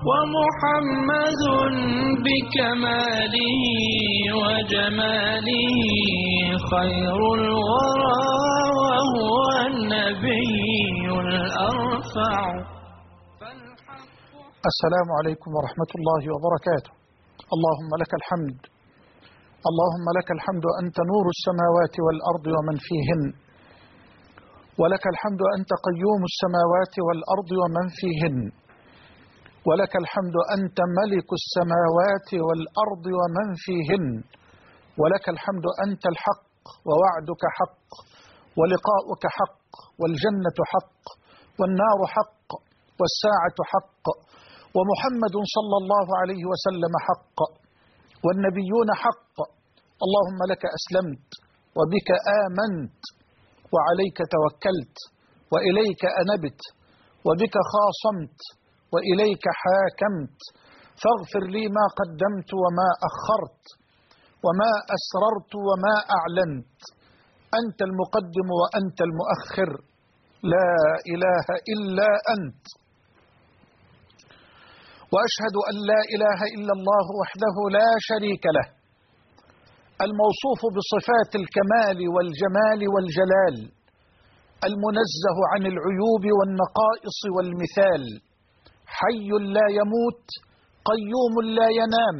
ومحمد بكماله وجماله خير الورى وهو النبي الأرفع. السلام عليكم ورحمة الله وبركاته. اللهم لك الحمد، اللهم لك الحمد أنت نور السماوات والأرض ومن فيهن، ولك الحمد أنت قيوم السماوات والأرض ومن فيهن، ولك الحمد أنت ملك السماوات والأرض ومن فيهن، ولك الحمد أنت الحق ووعدك حق ولقاؤك حق والجنة حق والنار حق والساعة حق ومحمد صلى الله عليه وسلم حق والنبيون حق. اللهم لك أسلمت وبك آمنت وعليك توكلت وإليك أنبت وبك خاصمت وإليك حاكمت، فاغفر لي ما قدمت وما أخرت وما أسررت وما أعلنت، أنت المقدم وأنت المؤخر، لا إله إلا أنت. وأشهد أن لا إله إلا الله وحده لا شريك له، الموصوف بصفات الكمال والجمال والجلال، المنزه عن العيوب والنقائص والمثال، حي لا يموت قيوم لا ينام،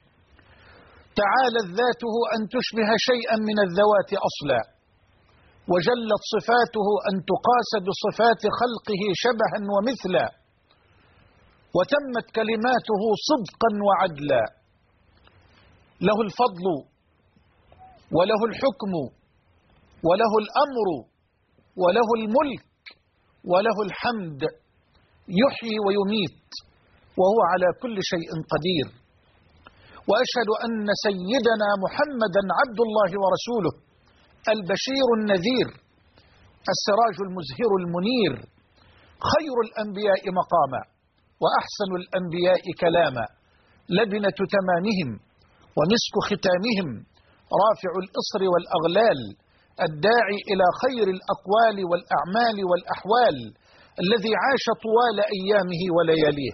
تعالت ذاته أن تشبه شيئا من الذوات أصلا، وجلت صفاته أن تقاس بصفات خلقه شبها ومثلا، وتمت كلماته صدقا وعدلا، له الفضل وله الحكم وله الأمر وله الملك وله الحمد، يحيي ويميت وهو على كل شيء قدير. وأشهد أن سيدنا محمدا عبد الله ورسوله، البشير النذير، السراج المزهر المنير، خير الأنبياء مقاما وأحسن الأنبياء كلاما، لبنة تمامهم ومسك ختامهم، رافع الإصر والأغلال، الداعي إلى خير الأقوال والأعمال والأحوال، الذي عاش طوال أيامه ولياليه،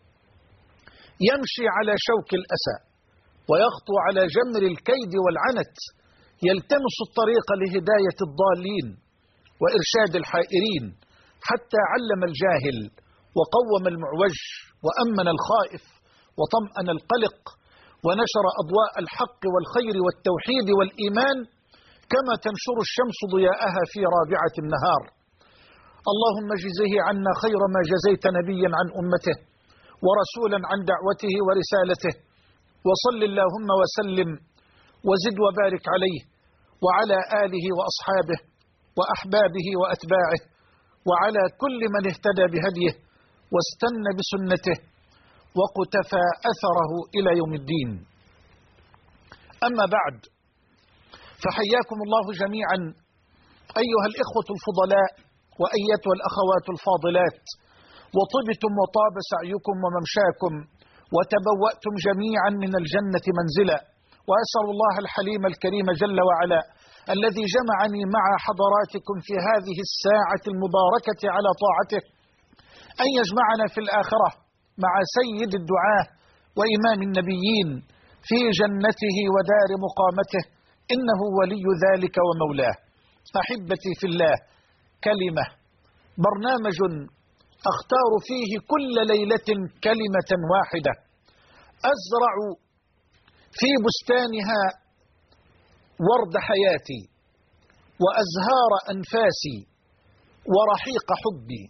يمشي على شوك الأسى ويخطو على جمر الكيد والعنت، يلتمس الطريق لهداية الضالين وإرشاد الحائرين، حتى علم الجاهل وقوم المعوج وأمن الخائف وطمأن القلق، ونشر أضواء الحق والخير والتوحيد والإيمان كما تنشر الشمس ضياءها في رابعة النهار. اللهم اجزه عنا خير ما جزيت نبيا عن أمته ورسولا عن دعوته ورسالته، وصل اللهم وسلم وزد وبارك عليه وعلى آله وأصحابه وأحبابه وأتباعه وعلى كل من اهتدى بهديه واستنى بسنته وقتفى أثره إلى يوم الدين. أما بعد، فحياكم الله جميعا أيها الإخوة الفضلاء وأيتها الأخوات الفاضلات، وطبتم وطاب سعيكم وممشاكم وتبوأتم جميعا من الجنة منزلا، وأسأل الله الحليم الكريم جل وعلا الذي جمعني مع حضراتكم في هذه الساعة المباركة على طاعته أن يجمعنا في الآخرة مع سيد الدعاة وإمام النبيين في جنته ودار مقامته، إنه ولي ذلك ومولاه. أحبتي في الله، كلمة، برنامج أختار فيه كل ليلة كلمة واحدة أزرع في بستانها ورد حياتي وأزهار أنفاسي ورحيق حبي.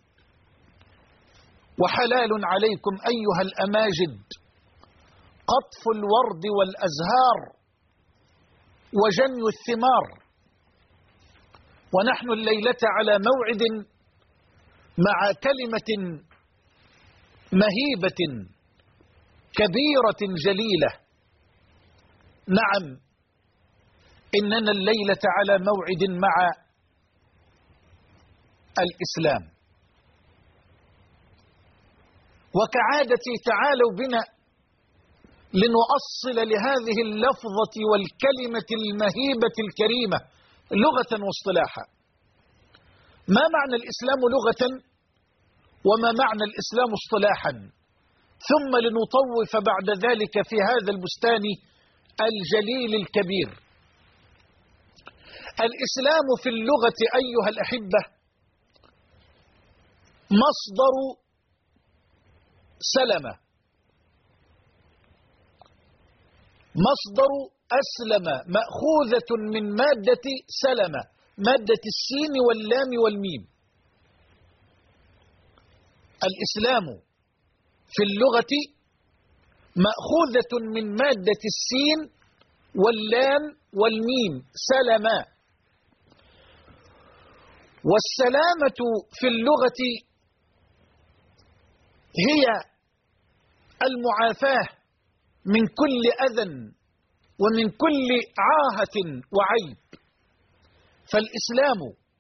وحلال عليكم أيها الأماجد قطف الورد والأزهار وجني الثمار، ونحن الليلة على موعد مع كلمة مهيبة كبيرة جليلة. نعم، إننا الليلة على موعد مع الإسلام. وكعادتي تعالوا بنا لنؤصل لهذه اللفظة والكلمة المهيبة الكريمة لغة واصطلاحا. ما معنى الإسلام لغة وما معنى الإسلام اصطلاحا؟ ثم لنطوف بعد ذلك في هذا البستان الجليل الكبير. الإسلام في اللغة أيها الأحبة مصدر سلم، مصدر أسلم، مأخوذة من مادة سلم، مادة السين واللام والميم. الإسلام في اللغة مأخوذة من مادة السين واللام والميم، سلما. والسلامة في اللغة هي المعافاة من كل أذى ومن كل عاهة وعيب. فالإسلام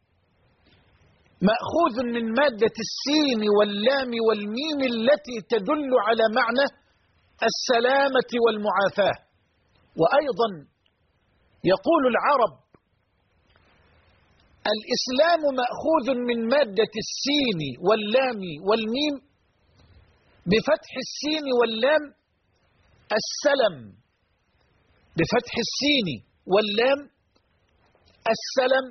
مأخوذ من مادة السين واللام والميم التي تدل على معنى السلامة والمعافاة. وأيضا يقول العرب الإسلام مأخوذ من مادة السين واللام والميم بفتح السين واللام السلم، بفتح السين واللام السلم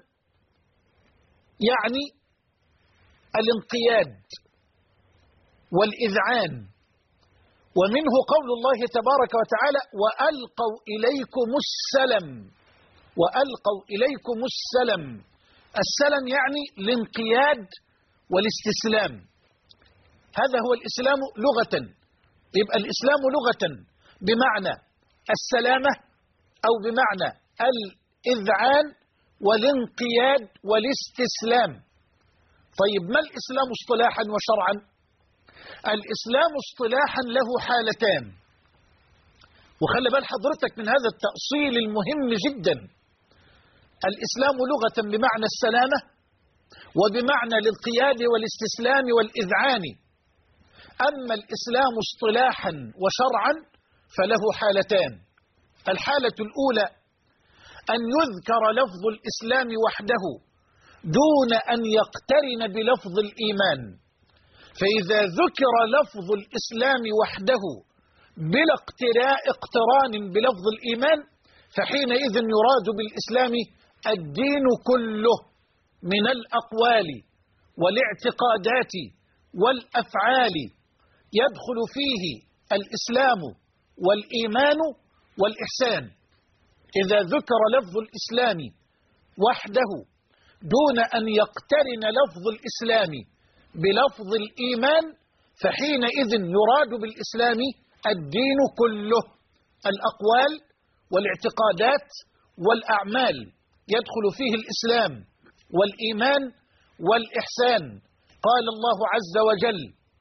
يعني الانقياد والإذعان. ومنه قول الله تبارك وتعالى وألقوا إليكم السلم، وألقوا إليكم السلم. السلم يعني الانقياد والاستسلام. هذا هو الإسلام لغة. يبقى الإسلام لغة بمعنى السلامة أو بمعنى الإذعان والانقياد والاستسلام. طيب ما الإسلام اصطلاحا وشرعا؟ الإسلام اصطلاحا له حالتان، وخلي بال حضرتك من هذا التأصيل المهم جدا. الإسلام لغة بمعنى السلامة وبمعنى الانقياد والاستسلام والإذعان. أما الإسلام اصطلاحا وشرعا فله حالتان. الحالة الأولى أن يذكر لفظ الإسلام وحده دون أن يقترن بلفظ الإيمان. فإذا ذكر لفظ الإسلام وحده بلا اقتران بلفظ الإيمان فحينئذ يراد بالإسلام الدين كله من الأقوال والاعتقادات والأفعال، يدخل فيه الإسلام والإيمان والإحسان. إذا ذكر لفظ الإسلام وحده دون أن يقترن لفظ الإسلام بلفظ الإيمان فحينئذ يراد بالإسلام الدين كله، الأقوال والاعتقادات والأعمال، يدخل فيه الإسلام والإيمان والإحسان. قال الله عز وجل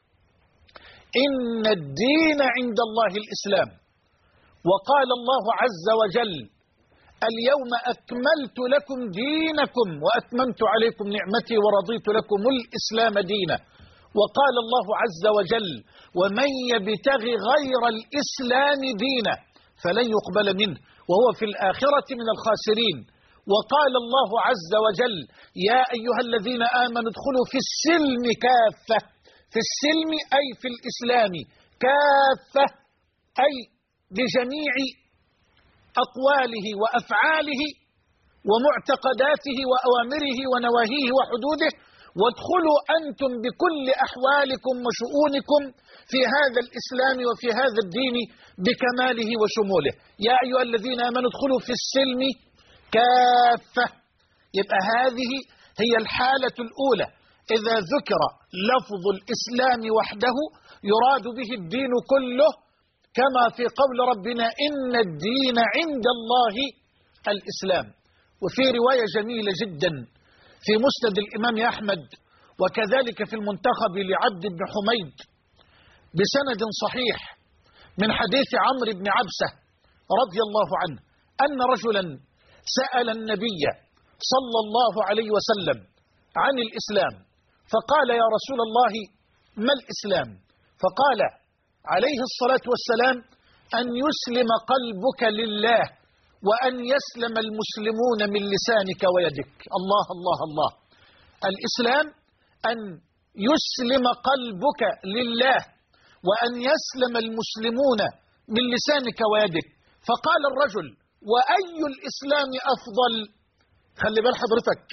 إن الدين عند الله الإسلام. وقال الله عز وجل اليوم أكملت لكم دينكم وأتممت عليكم نعمتي ورضيت لكم الإسلام دينا. وقال الله عز وجل ومن يبتغي غير الإسلام دينا فلن يقبل منه وهو في الآخرة من الخاسرين. وقال الله عز وجل يا أيها الذين آمنوا ادخلوا في السلم كافة. في السلم أي في الإسلام كافة، أي بجميع أقواله وأفعاله ومعتقداته وأوامره ونواهيه وحدوده، وادخلوا أنتم بكل أحوالكم وشؤونكم في هذا الإسلام وفي هذا الدين بكماله وشموله. يا أيها الذين آمنوا ادخلوا في السلم كافة. يبقى هذه هي الحالة الأولى. إذا ذكر لفظ الإسلام وحده يراد به الدين كله، كما في قول ربنا إن الدين عند الله الإسلام. وفي رواية جميلة جدا في مسند الإمام أحمد وكذلك في المنتخب لعبد بن حميد بسند صحيح من حديث عمرو بن عبسة رضي الله عنه أن رجلا سأل النبي صلى الله عليه وسلم عن الإسلام فقال يا رسول الله ما الإسلام؟ فقال عليه الصلاة والسلام أن يسلم قلبك لله وأن يسلم المسلمون من لسانك ويدك. الله الله الله. الإسلام أن يسلم قلبك لله وأن يسلم المسلمون من لسانك ويدك. فقال الرجل: وأي الإسلام أفضل؟ خلي بال حضرتك،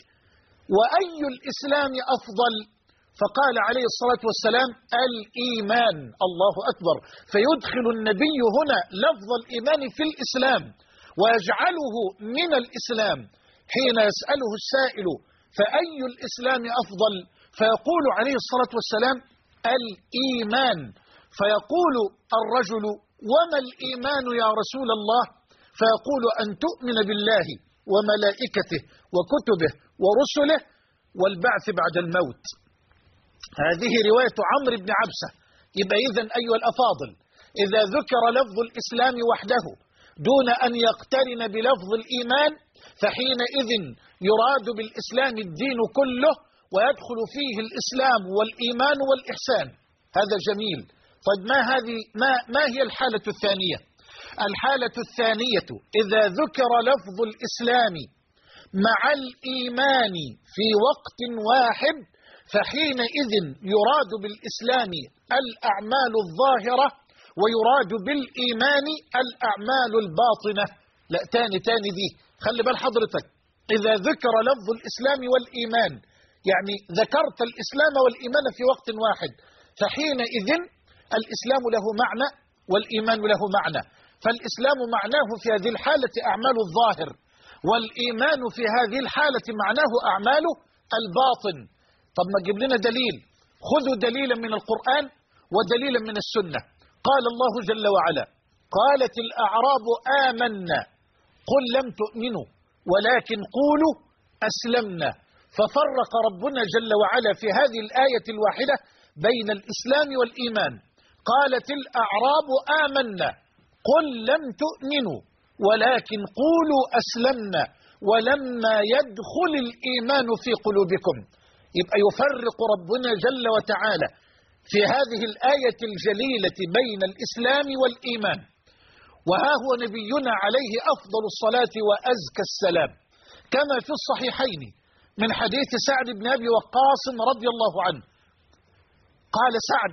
وأي الإسلام أفضل؟ فقال عليه الصلاة والسلام: الإيمان. الله أكبر. فيدخل النبي هنا لفظ الإيمان في الإسلام ويجعله من الإسلام. حين يسأله السائل: فأي الإسلام أفضل؟ فيقول عليه الصلاة والسلام: الإيمان. فيقول الرجل: وما الإيمان يا رسول الله؟ فيقول: أن تؤمن بالله وملائكته وكتبه ورسله والبعث بعد الموت. هذه رواية عمرو بن عبسة. يبقى إذن أيها الأفاضل، إذا ذكر لفظ الإسلام وحده دون أن يقترن بلفظ الإيمان فحينئذ يراد بالإسلام الدين كله ويدخل فيه الإسلام والإيمان والإحسان. هذا جميل. طيب ما هي الحالة الثانية؟ الحالة الثانية إذا ذكر لفظ الإسلام مع الإيمان في وقت واحد فحينئذ يراد بالإسلام الأعمال الظاهرة ويراد بالإيمان الأعمال الباطنة. لا، تاني دي خلي بال حضرتك. إذا ذكر لفظ الإسلام والإيمان يعني ذكرت الإسلام والإيمان في وقت واحد فحينئذ الإسلام له معنى والإيمان له معنى. فالإسلام معناه في هذه الحالة أعمال الظاهر، والإيمان في هذه الحالة معناه أعمال الباطن. طب ما تجيب لنا دليل؟ خذوا دليلا من القرآن ودليلا من السنة. قال الله جل وعلا: قالت الأعراب آمنا قل لم تؤمنوا ولكن قولوا أسلمنا. ففرق ربنا جل وعلا في هذه الآية الواحدة بين الإسلام والإيمان. قالت الأعراب آمنا قل لم تؤمنوا ولكن قولوا أسلمنا ولما يدخل الإيمان في قلوبكم. يبقى يفرق ربنا جل وتعالى في هذه الآية الجليلة بين الإسلام والإيمان. وها هو نبينا عليه أفضل الصلاة وأزكى السلام كما في الصحيحين من حديث سعد بن أبي وقاص رضي الله عنه. قال سعد: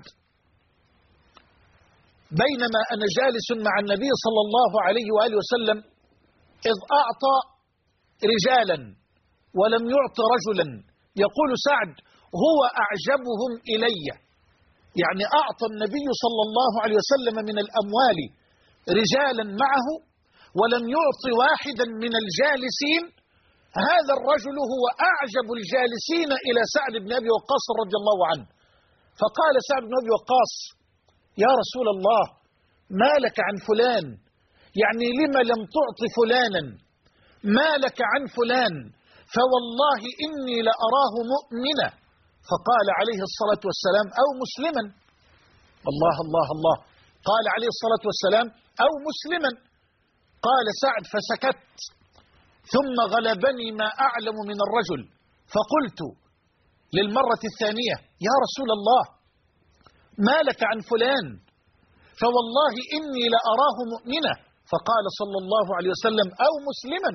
بينما أنا جالس مع النبي صلى الله عليه وآله وسلم إذ أعطى رجالا ولم يعط رجلا. يقول سعد: هو أعجبهم إلي. يعني أعطى النبي صلى الله عليه وسلم من الأموال رجالا معه ولم يعط واحدا من الجالسين. هذا الرجل هو أعجب الجالسين إلى سعد بن أبي وقاص رضي الله عنه. فقال سعد بن أبي وقاص: يا رسول الله، ما لك عن فلان؟ يعني لما لم تعط فلانا؟ ما لك عن فلان؟ فوالله إني لأراه مؤمنا. فقال عليه الصلاة والسلام: أو مسلما. الله الله الله. قال عليه الصلاة والسلام: أو مسلما. قال سعد: فسكت، ثم غلبني ما أعلم من الرجل، فقلت للمرة الثانية: يا رسول الله، ما لك عن فلان؟ فوالله إني لأراه مؤمنا. فقال صلى الله عليه وسلم: أو مسلما.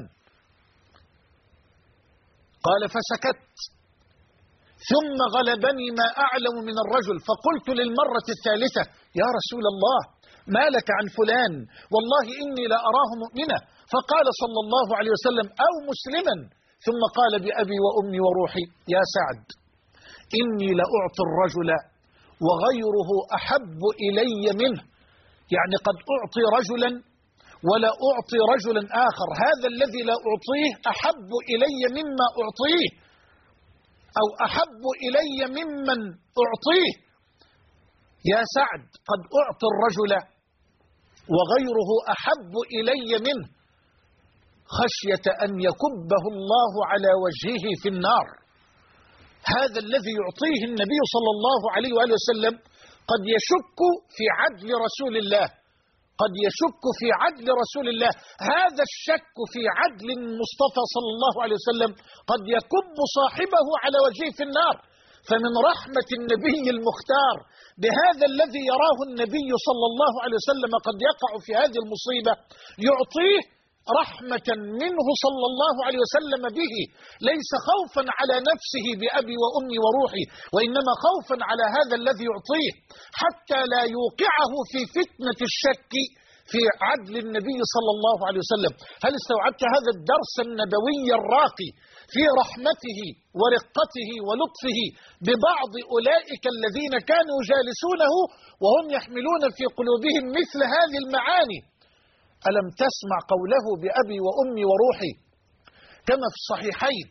قال: فسكت، ثم غلبني ما أعلم من الرجل، فقلت للمرة الثالثة: يا رسول الله، ما لك عن فلان؟ والله إني لأراه مؤمنا. فقال صلى الله عليه وسلم: أو مسلما. ثم قال: بأبي وأمي وروحي يا سعد، إني لأعطي الرجل وغيره أحب إلي منه. يعني قد أعطي رجلا ولا أعطي رجلا آخر، هذا الذي لا أعطيه أحب إلي مما أعطيه، أو أحب إلي ممن أعطيه. يا سعد، قد أعطي الرجل وغيره أحب إلي منه خشية أن يكبه الله على وجهه في النار. هذا الذي يعطيه النبي صلى الله عليه وآله وسلم قد يشك في عدل رسول الله، قد يشك في عدل رسول الله. هذا الشك في عدل المصطفى صلى الله عليه وسلم قد يكب صاحبه على وجهه في النار. فمن رحمة النبي المختار بهذا الذي يراه النبي صلى الله عليه وسلم قد يقع في هذه المصيبة يعطيه رحمة منه صلى الله عليه وسلم به، ليس خوفا على نفسه بأبي وأمي وروحي، وإنما خوفا على هذا الذي يعطيه حتى لا يوقعه في فتنة الشك في عدل النبي صلى الله عليه وسلم. هل استوعبت هذا الدرس النبوي الراقي في رحمته ورقته ولطفه ببعض أولئك الذين كانوا يجالسونه وهم يحملون في قلوبهم مثل هذه المعاني؟ ألم تسمع قوله بأبي وأمي وروحي كما في الصحيحين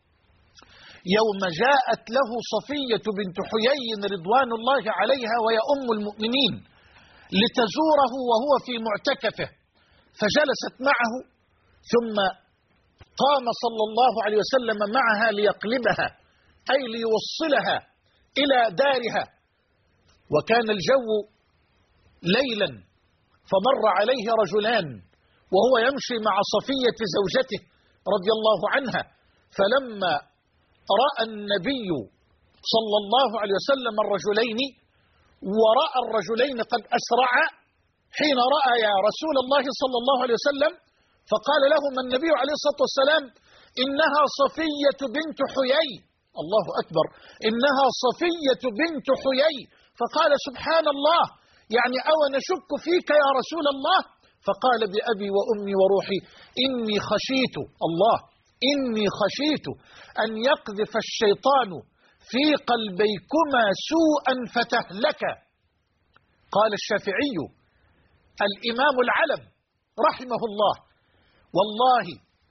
يوم جاءت له صفية بنت حيي رضوان الله عليها وهي أم المؤمنين لتزوره وهو في معتكفه، فجلست معه ثم قام صلى الله عليه وسلم معها ليقلبها أي ليوصلها إلى دارها، وكان الجو ليلا، فمر عليه رجلان وهو يمشي مع صفية زوجته رضي الله عنها، فلما رأى النبي صلى الله عليه وسلم الرجلين ورأى الرجلين قد أسرعا حين رأى يا رسول الله صلى الله عليه وسلم، فقال لهم النبي عليه الصلاة والسلام إنها صفية بنت حيي. الله أكبر، إنها صفية بنت حيي. فقال سبحان الله، يعني أو نشك فيك يا رسول الله؟ فقال بأبي وأمي وروحي إني خشيت الله، إني خشيت أن يقذف الشيطان في قلبيكما سوءا فتهلكا. قال الشافعي الإمام العلم رحمه الله والله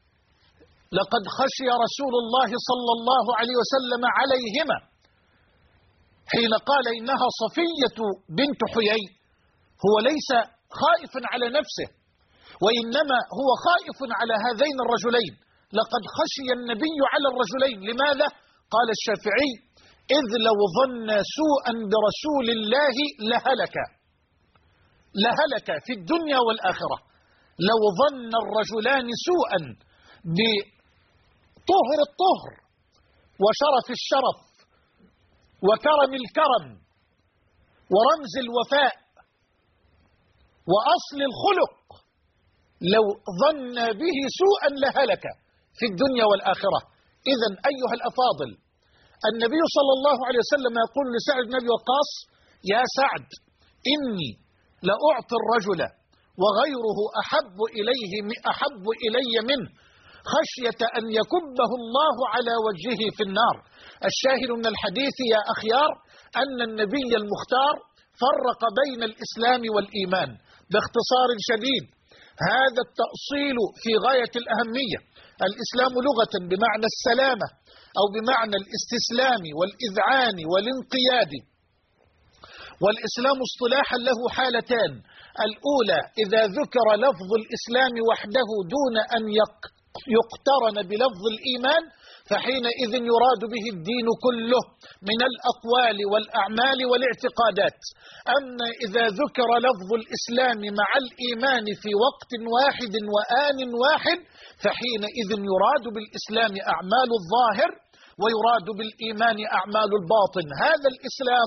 لقد خشي رسول الله صلى الله عليه وسلم عليهما حين قال إنها صفية بنت حيي. هو ليس خائفا على نفسه، وإنما هو خائف على هذين الرجلين. لقد خشي النبي على الرجلين. لماذا؟ قال الشافعي إذ لو ظن سوءا برسول الله لهلك في الدنيا والآخرة. لو ظن الرجلان سوءا بطهر الطهر وشرف الشرف وكرم الكرم ورمز الوفاء وأصل الخلق، لو ظن به سوءا لهلك في الدنيا والآخرة. إذن أيها الأفاضل، النبي صلى الله عليه وسلم يقول لسعد بن أبي وقاص يا سعد إني لأعطي الرجل وغيره أحب إلي منه خشية أن يكبه الله على وجهه في النار. الشاهد من الحديث يا أخيار أن النبي المختار فرق بين الإسلام والإيمان. باختصار شديد هذا التأصيل في غاية الأهمية. الإسلام لغة بمعنى السلامة أو بمعنى الاستسلام والإذعان والانقياد، والإسلام اصطلاحا له حالتان: الأولى إذا ذكر لفظ الإسلام وحده دون أن يقترن بلفظ الإيمان فحينئذ يراد به الدين كله من الأقوال والأعمال والاعتقادات. أما إذا ذكر لفظ الإسلام مع الإيمان في وقت واحد وآن واحد فحينئذ يراد بالإسلام أعمال الظاهر ويراد بالإيمان أعمال الباطن. هذا الإسلام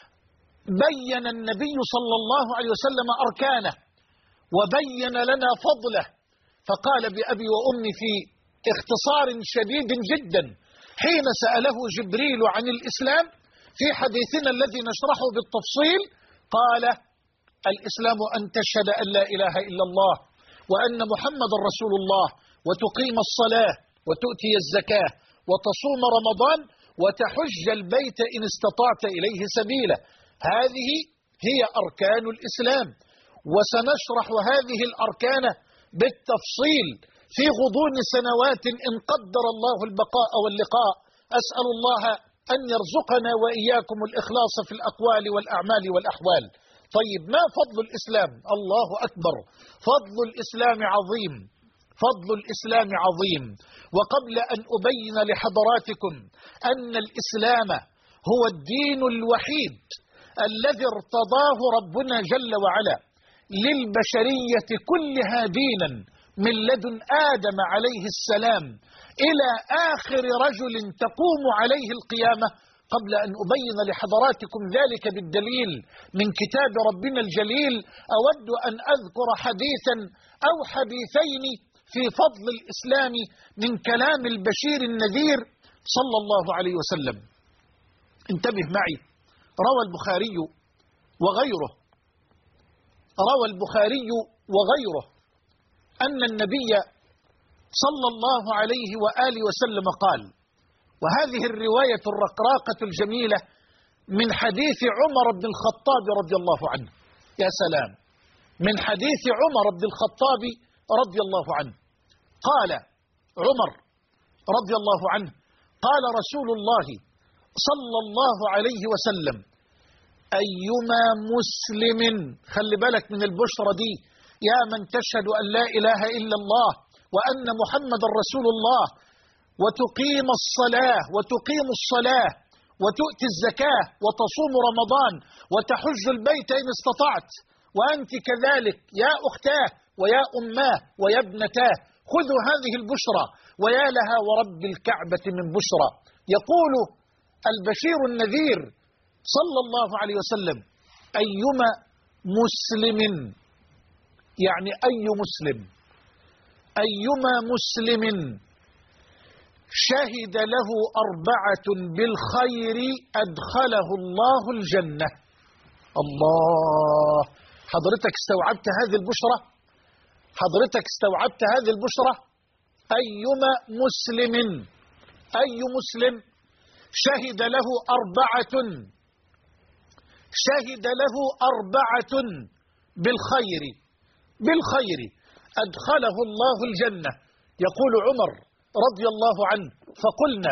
بين النبي صلى الله عليه وسلم أركانه وبين لنا فضله، فقال بأبي وأمي في اختصار شديد جدا حين سأله جبريل عن الإسلام في حديثنا الذي نشرحه بالتفصيل، قال الإسلام أن تشهد أن لا إله إلا الله وأن محمد رسول الله وتقيم الصلاة وتؤتي الزكاة وتصوم رمضان وتحج البيت إن استطعت إليه سبيلا. هذه هي أركان الإسلام، وسنشرح هذه الأركان بالتفصيل في غضون سنوات إن قدر الله البقاء واللقاء. أسأل الله أن يرزقنا وإياكم الإخلاص في الأقوال والأعمال والأحوال. طيب، ما فضل الإسلام؟ الله أكبر، فضل الإسلام عظيم، فضل الإسلام عظيم. وقبل أن أبين لحضراتكم أن الإسلام هو الدين الوحيد الذي ارتضاه ربنا جل وعلا للبشرية كلها دينا من لدن آدم عليه السلام إلى آخر رجل تقوم عليه القيامة، قبل أن أبين لحضراتكم ذلك بالدليل من كتاب ربنا الجليل أود أن أذكر حديثا أو حديثين في فضل الإسلام من كلام البشير النذير صلى الله عليه وسلم. انتبه معي، روى البخاري وغيره أن النبي صلى الله عليه وآله وسلم قال، وهذه الرواية الرقراقة الجميلة من حديث عمر بن الخطاب رضي الله عنه. يا سلام، من حديث عمر بن الخطاب رضي الله عنه قال عمر رضي الله عنه قال رسول الله صلى الله عليه وسلم: أيما مسلم، خلي بالك من البشرى دي، يا من تشهد أن لا إله إلا الله وأن محمد رسول الله وتقيم الصلاة وتؤتي الزكاة وتصوم رمضان وتحج البيت إن استطعت، وأنت كذلك يا أختاه ويا أماه ويا ابنتاه، خذوا هذه البشرى، ويا لها ورب الكعبة من بشرى. يقول البشير النذير صلى الله عليه وسلم: أيما مسلم، يعني أيما مسلم شهد له 4 بالخير أدخله الله الجنة. الله، حضرتك استوعبت هذه البشرة؟ أيما مسلم، أي مسلم شهد له 4 بالخير أدخله الله الجنة. يقول عمر رضي الله عنه: فقلنا: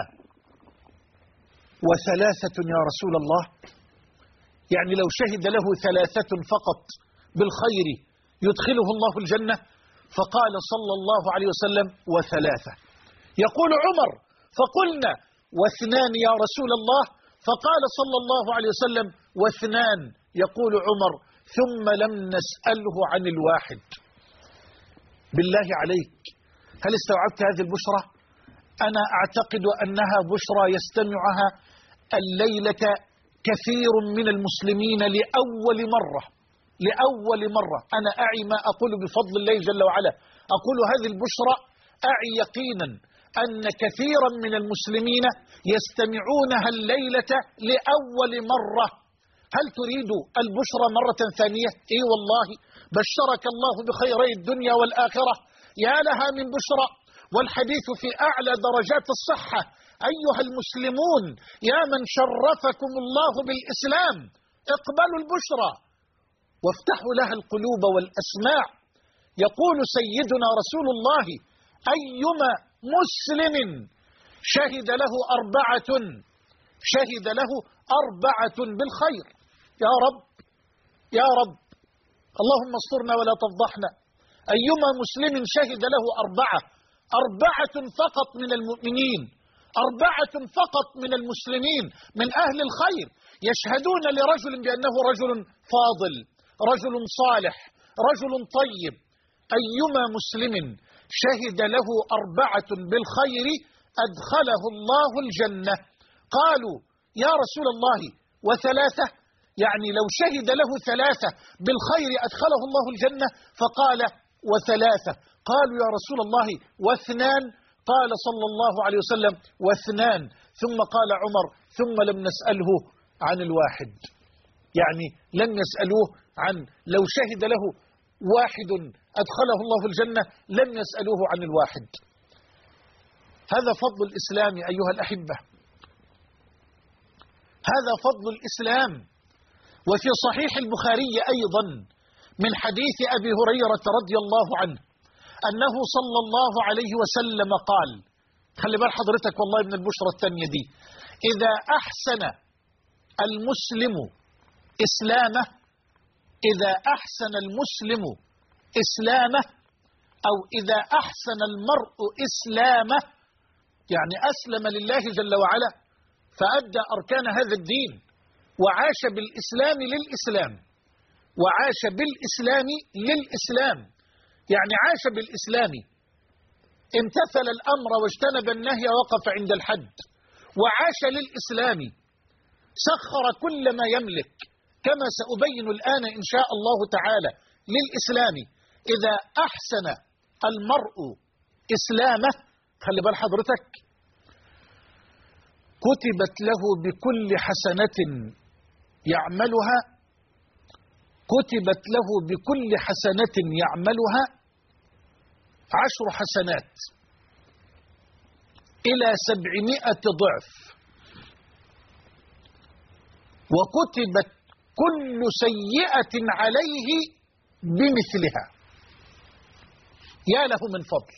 و3 يا رسول الله؟ يعني لو شهد له 3 فقط بالخير يدخله الله الجنة؟ فقال صلى الله عليه وسلم: و3. يقول عمر: فقلنا: و2 يا رسول الله؟ فقال صلى الله عليه وسلم: و2. يقول عمر: ثم لم نسأله عن 1. بالله عليك، هل استوعبت هذه البشرى؟ أنا أعتقد أنها بشرى يستمعها الليلة كثير من المسلمين لأول مرة. أنا أعي ما أقول بفضل الله جل وعلا، أقول هذه البشرى أعي يقينا أن كثيرا من المسلمين يستمعونها الليلة لأول مرة. هل تريد البشرى مرة ثانية؟ إيه والله، بشرك الله بخيري الدنيا والآخرة، يا لها من بشرى، والحديث في أعلى درجات الصحة. أيها المسلمون، يا من شرفكم الله بالإسلام، اقبلوا البشرى وافتحوا لها القلوب والأسماع. يقول سيدنا رسول الله: أيما مسلم شهد له 4 بالخير. يا رب اللهم استرنا ولا تفضحنا. أيما مسلم شهد له 4 فقط من المؤمنين، 4 فقط من المسلمين من أهل الخير يشهدون لرجل بأنه رجل فاضل، رجل صالح، رجل طيب. أيما مسلم شهد له 4 بالخير أدخله الله الجنة. قالوا: يا رسول الله، و3؟ يعني لو شهد له 3 بالخير أدخله الله الجنة؟ فقال: و3. قالوا: يا رسول الله، و2؟ قال صلى الله عليه وسلم: و2. ثم قال عمر: ثم لم نسأله عن 1. يعني لم يسألوه عن لو شهد له 1 أدخله الله الجنة، لم يسألوه عن 1. هذا فضل الإسلام أيها الأحبة، هذا فضل الإسلام. وفي صحيح البخاري أيضا من حديث أبي هريرة رضي الله عنه أنه صلى الله عليه وسلم قال، خلي بال حضرتك والله من البشرى الثانية دي: إذا أحسن المسلم إسلامه أو إذا أحسن المرء إسلامه، يعني أسلم لله جل وعلا فأدى أركان هذا الدين وعاش بالإسلام للإسلام، يعني عاش بالإسلام، امتثل الأمر واجتنب النهي ووقف عند الحد وعاش للإسلام، سخر كل ما يملك كما سأبين الآن إن شاء الله تعالى للإسلام. إذا أحسن المرء إسلامه، خلي بال حضرتك، كتبت له بكل حسنة يعملها، كتبت له بكل حسنة يعملها 10 حسنات إلى 700 ضعف، وكتبت كل سيئة عليه بمثلها. يا له من فضل،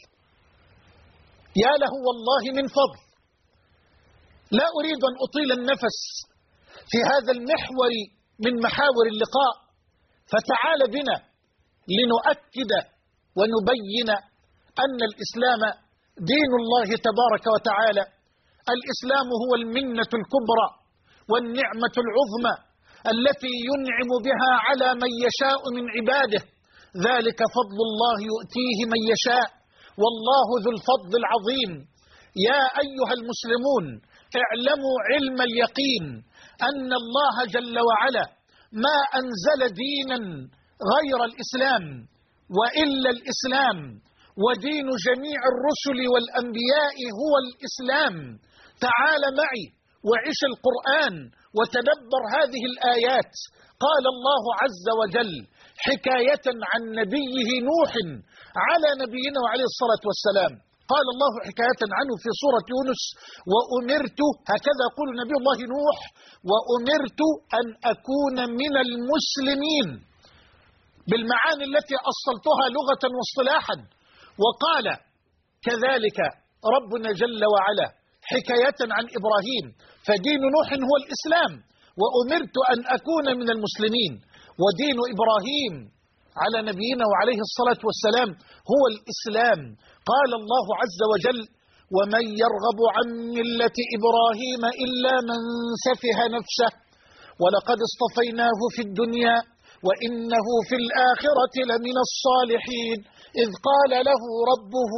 يا له والله من فضل. لا أريد أن أطيل النفس في هذا المحور من محاور اللقاء، فتعال بنا لنؤكد ونبين أن الإسلام دين الله تبارك وتعالى. الإسلام هو المنة الكبرى والنعمة العظمى التي ينعم بها على من يشاء من عباده، ذلك فضل الله يؤتيه من يشاء، والله ذو الفضل العظيم. يا أيها المسلمون، اعلموا علم اليقين أن الله جل وعلا ما أنزل دينا غير الإسلام وإلا الإسلام، ودين جميع الرسل والأنبياء هو الإسلام. تعال معي وعش القرآن وتدبر هذه الآيات. قال الله عز وجل حكاية عن نبيه نوح على نبينا وعليه الصلاة والسلام، قال الله حكاية عنه في سورة يونس: وأمرت، هكذا يقول نبي الله نوح، وأمرت أن أكون من المسلمين، بالمعاني التي أصلتها لغة واصطلاحا. وقال كذلك ربنا جل وعلا حكاية عن إبراهيم: فدين نوح هو الإسلام، وأمرت أن أكون من المسلمين. ودين إبراهيم على نبينا وعليه الصلاة والسلام هو الإسلام. قال الله عز وجل: ومن يرغب عن ملة إبراهيم إلا من سفه نفسه ولقد اصطفيناه في الدنيا وإنه في الآخرة لمن الصالحين إذ قال له ربه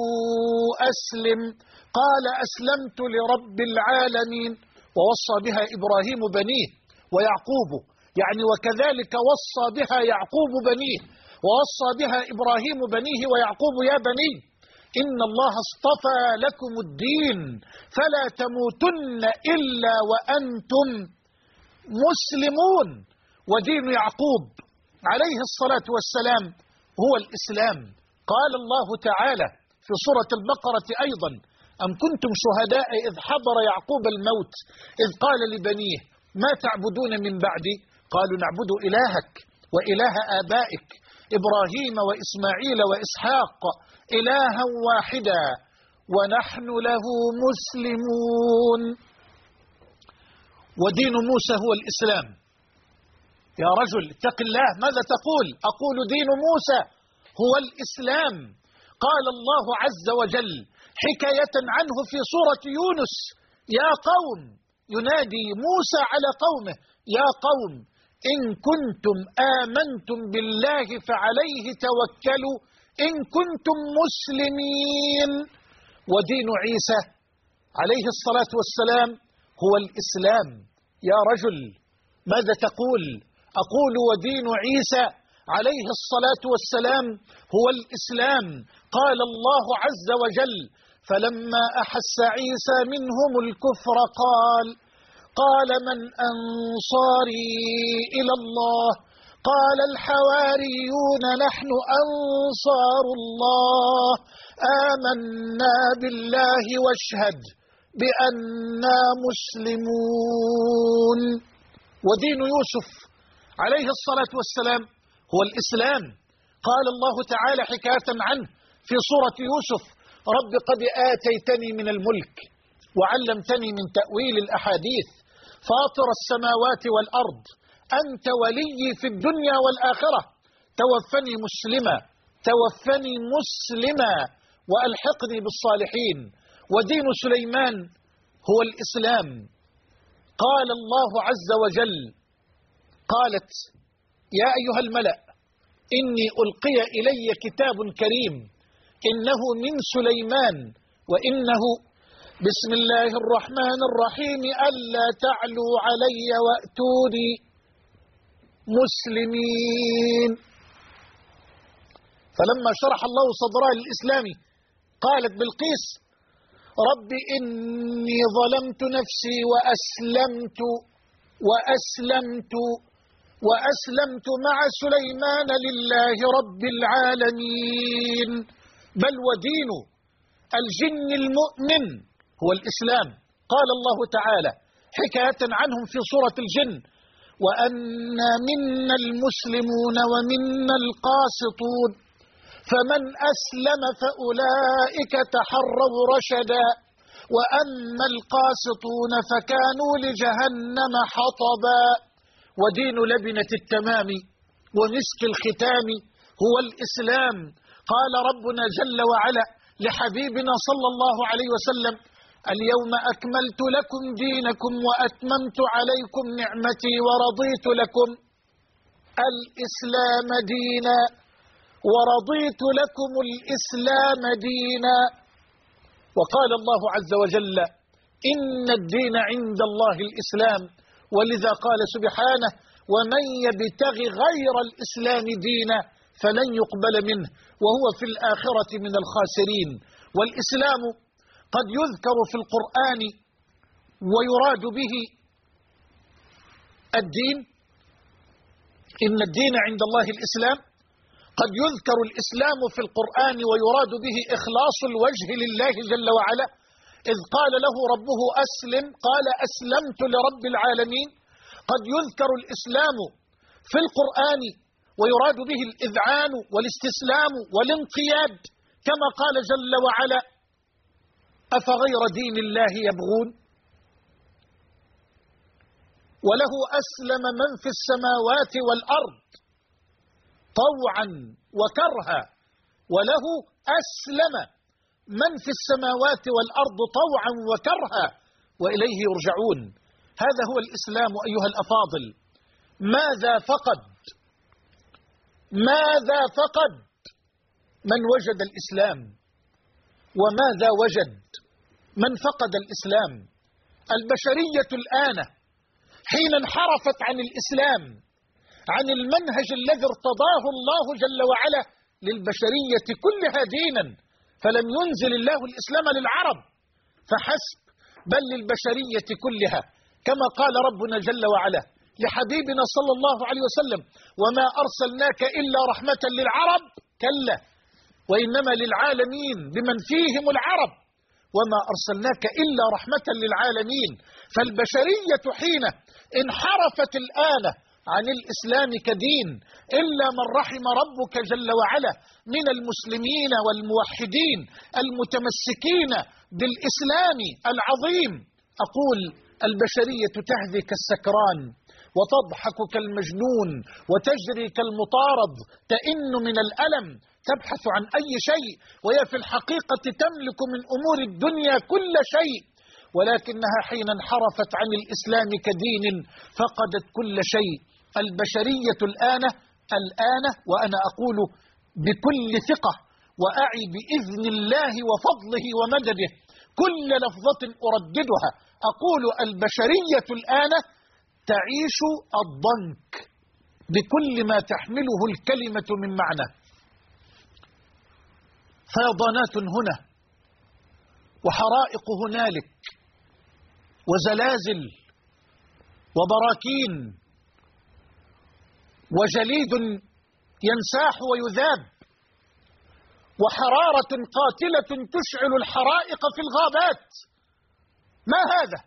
أسلم قال أسلمت لرب العالمين. ووصى بها إبراهيم بنيه ويعقوب، يعني وكذلك وصى بها يعقوب بنيه، ووصى بها إبراهيم بنيه ويعقوب: يا بني إن الله اصطفى لكم الدين فلا تموتن إلا وأنتم مسلمون. ودين يعقوب عليه الصلاة والسلام هو الإسلام. قال الله تعالى في سورة البقرة أيضا: أم كنتم شهداء إذ حضر يعقوب الموت إذ قال لبنيه ما تعبدون من بعدي قالوا نعبد إلهك وإله آبائك إبراهيم وإسماعيل وإسحاق إلها واحدا ونحن له مسلمون. ودين موسى هو الإسلام. يا رجل اتق الله، ماذا تقول؟ أقول دين موسى هو الإسلام. قال الله عز وجل حكاية عنه في سورة يونس: يا قوم، ينادي موسى على قومه: يا قوم إن كنتم آمنتم بالله فعليه توكلوا إن كنتم مسلمين. ودين عيسى عليه الصلاة والسلام هو الإسلام. يا رجل ماذا تقول؟ أقول ودين عيسى عليه الصلاة والسلام هو الإسلام. قال الله عز وجل: فلما أحس عيسى منهم الكفر قال من أنصاري إلى الله قال الحواريون نحن أنصار الله آمنا بالله واشهد بأننا مسلمون. ودين يوسف عليه الصلاة والسلام هو الإسلام. قال الله تعالى حكاية عنه في سورة يوسف: رب قد آتيتني من الملك وعلمتني من تأويل الأحاديث فاطر السماوات والأرض أنت ولي في الدنيا والآخرة توفني مسلما وألحقني بالصالحين. ودين سليمان هو الإسلام. قال الله عز وجل: قالت يا أيها الملأ إني ألقي إلي كتاب كريم إنه من سليمان وإنه بسم الله الرحمن الرحيم ألا تعلوا علي وأتوني مسلمين. فلما شرح الله صدرها للإسلام قالت بلقيس: رب إني ظلمت نفسي وأسلمت مع سليمان لله رب العالمين. بل ودين الجن المؤمن هو الإسلام. قال الله تعالى حكاية عنهم في سورة الجن: وأنا منا المسلمون ومنا القاسطون فمن أسلم فأولئك تحروا رشدا وأما القاسطون فكانوا لجهنم حطبا. ودين لبنة التمام ومسك الختام هو الإسلام. قال ربنا جل وعلا لحبيبنا صلى الله عليه وسلم: اليوم أكملت لكم دينكم وأتممت عليكم نعمتي ورضيت لكم الإسلام دينا ورضيت لكم الإسلام دينا. وقال الله عز وجل: إن الدين عند الله الإسلام. ولذا قال سبحانه: ومن يبتغ غير الإسلام دينا فلن يقبل منه وهو في الآخرة من الخاسرين. والإسلام قد يذكر في القرآن ويراد به الدين. إن الدين عند الله الإسلام. قد يذكر الإسلام في القرآن ويراد به إخلاص الوجه لله جل وعلا، إذ قال له ربه أسلم قال أسلمت لرب العالمين. قد يذكر الإسلام في القرآن ويراد به الإذعان والاستسلام والانقياد، كما قال جل وعلا: أفغير دين الله يبغون وله أسلم من في السماوات والأرض طوعا وكرها وله أسلم من في السماوات والأرض طوعا وكرها وإليه يرجعون. هذا هو الإسلام أيها الأفاضل. ماذا فقد من وجد الإسلام؟ وماذا وجد من فقد الإسلام؟ البشرية الآن حين انحرفت عن الإسلام، عن المنهج الذي ارتضاه الله جل وعلا للبشرية كلها دينا، فلم ينزل الله الإسلام للعرب فحسب بل للبشرية كلها، كما قال ربنا جل وعلا لحبيبنا صلى الله عليه وسلم: وما أرسلناك إلا رحمة للعرب، كلا وإنما للعالمين بمن فيهم العرب، وما أرسلناك إلا رحمة للعالمين. فالبشرية حين انحرفت الآن عن الإسلام كدين إلا من رحم ربك جل وعلا من المسلمين والموحدين المتمسكين بالإسلام العظيم. أقول: البشرية تهذي كالسكران وتضحك كالمجنون وتجري كالمطارد، تئن من الألم، تبحث عن أي شيء، وهي في الحقيقة تملك من أمور الدنيا كل شيء، ولكنها حين انحرفت عن الإسلام كدين فقدت كل شيء. البشرية الآن وأنا أقول بكل ثقة وأعي بإذن الله وفضله ومدده كل لفظة أرددها، أقول: البشرية الآن تعيش الضنك بكل ما تحمله الكلمة من معنى. فيضانات هنا وحرائق هنالك وزلازل وبراكين وجليد ينساح ويذاب وحرارة قاتلة تشعل الحرائق في الغابات. ما هذا؟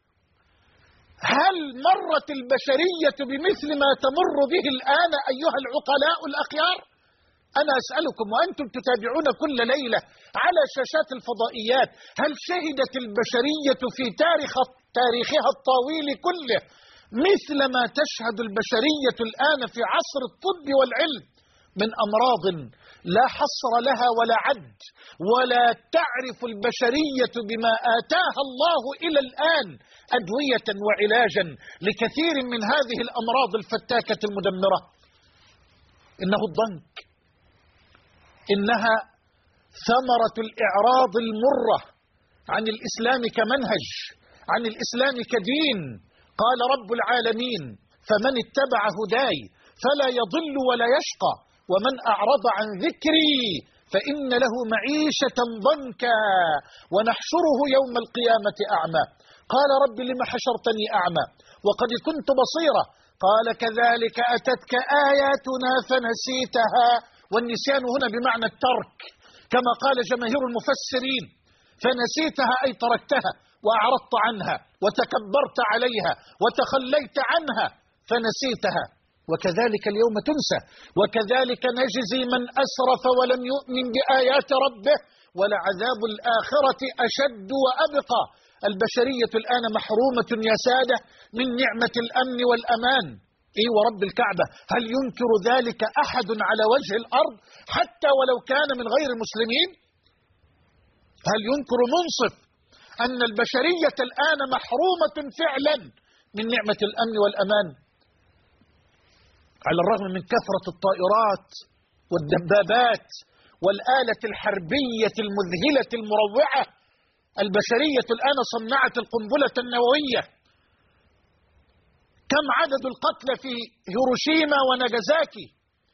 هل مرت البشرية بمثل ما تمر به الآن أيها العقلاء الأخيار؟ أنا أسألكم وأنتم تتابعون كل ليلة على شاشات الفضائيات، هل شهدت البشرية في تاريخها الطويل كله مثل ما تشهد البشرية الآن في عصر الطب والعلم من أمراض لا حصر لها ولا عد، ولا تعرف البشرية بما آتاها الله إلى الآن أدوية وعلاجا لكثير من هذه الأمراض الفتاكة المدمرة؟ إنه الضنك، إنها ثمرة الإعراض المرة عن الإسلام كمنهج، عن الإسلام كدين. قال رب العالمين: فمن اتبع هداي فلا يضل ولا يشقى ومن أعرض عن ذكري فإن له معيشة ضنكا ونحشره يوم القيامة أعمى. قال رب لم حشرتني أعمى وقد كنت بصيرا قال كذلك أتتك آياتنا فنسيتها. والنسيان هنا بمعنى الترك كما قال جماهير المفسرين، فنسيتها أي تركتها وأعرضت عنها وتكبرت عليها وتخليت عنها فنسيتها. وكذلك اليوم تنسى، وكذلك نجزي من أسرف ولم يؤمن بآيات ربه ولعذاب الآخرة أشد وأبقى. البشرية الآن محرومة يا سادة من نعمة الأمن والأمان. ورب الكعبة، هل ينكر ذلك أحد على وجه الأرض حتى ولو كان من غير المسلمين؟ هل ينكر منصف أن البشرية الآن محرومة فعلا من نعمة الأمن والأمان؟ على الرغم من كثرة الطائرات والدبابات والآلة الحربية المذهلة المروعة، البشرية الآن صنعت القنبلة النووية. كم عدد القتلى في هيروشيما وناجازاكي؟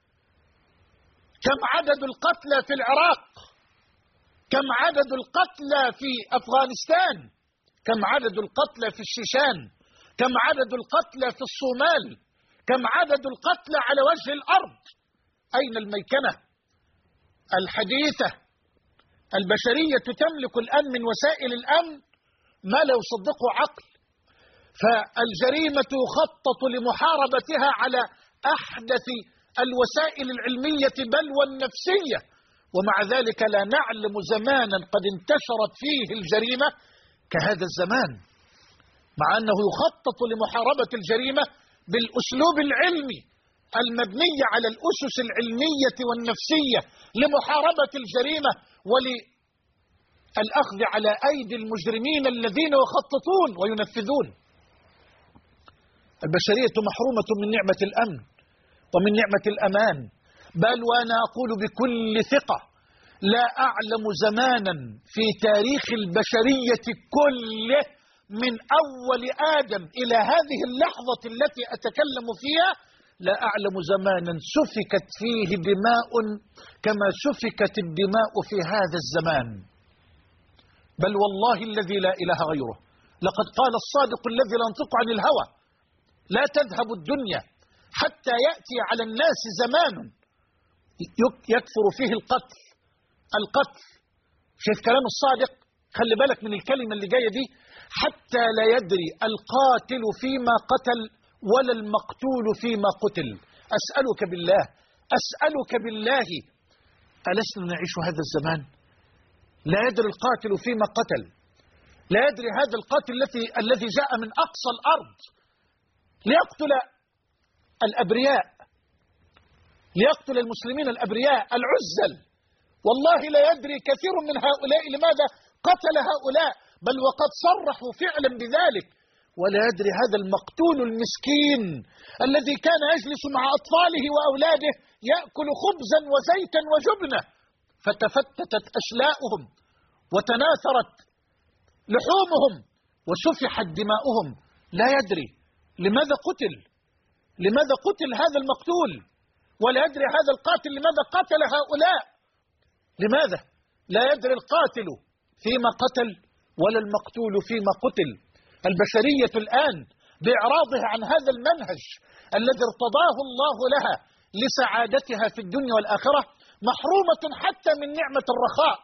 كم عدد القتلى في العراق؟ كم عدد القتلى في أفغانستان؟ كم عدد القتلى في الشيشان؟ كم عدد القتلى في الصومال؟ كم عدد القتلى على وجه الأرض؟ أين الميكنة الحديثة؟ البشرية تملك الآن من وسائل الأمن ما لا يصدقه عقل، فالجريمة يخطط لمحاربتها على أحدث الوسائل العلمية بل والنفسية، ومع ذلك لا نعلم زمانا قد انتشرت فيه الجريمة كهذا الزمان، مع أنه يخطط لمحاربة الجريمة بالأسلوب العلمي المبني على الأسس العلمية والنفسية لمحاربة الجريمة وللأخذ على أيدي المجرمين الذين يخططون وينفذون. البشرية محرومة من نعمة الأمن ومن نعمة الأمان، بل وأنا أقول بكل ثقة لا أعلم زمانا في تاريخ البشرية كله من أول آدم إلى هذه اللحظة التي أتكلم فيها، لا أعلم زمانا سفكت فيه دماء كما سفكت الدماء في هذا الزمان. بل والله الذي لا إله غيره لقد قال الصادق الذي لا ينطق عن الهوى لا تذهب الدنيا حتى يأتي على الناس زمان يكثر فيه القتل. شايف كلام الصادق؟ خلي بالك من الكلمة اللي جاية دي، حتى لا يدري القاتل فيما قتل ولا المقتول فيما قتل. أسألك بالله ألسنا نعيش هذا الزمان؟ لا يدري القاتل فيما قتل، لا يدري هذا القاتل الذي جاء من أقصى الأرض ليقتل الأبرياء، ليقتل المسلمين الأبرياء العزل. والله لا يدري كثير من هؤلاء لماذا قتل هؤلاء، بل وقد صرحوا فعلا بذلك. ولا يدري هذا المقتول المسكين الذي كان يجلس مع أطفاله وأولاده يأكل خبزا وزيتا وجبنة، فتفتتت أشلاؤهم وتناثرت لحومهم وسفحت دماؤهم، لا يدري لماذا قتل هذا المقتول، ولا يدري هذا القاتل لماذا قتل هؤلاء. لماذا؟ لا يدري القاتل فيما قتل ولا المقتول فيما قتل. البشرية الآن بإعراضها عن هذا المنهج الذي ارتضاه الله لها لسعادتها في الدنيا والآخرة محرومة حتى من نعمة الرخاء،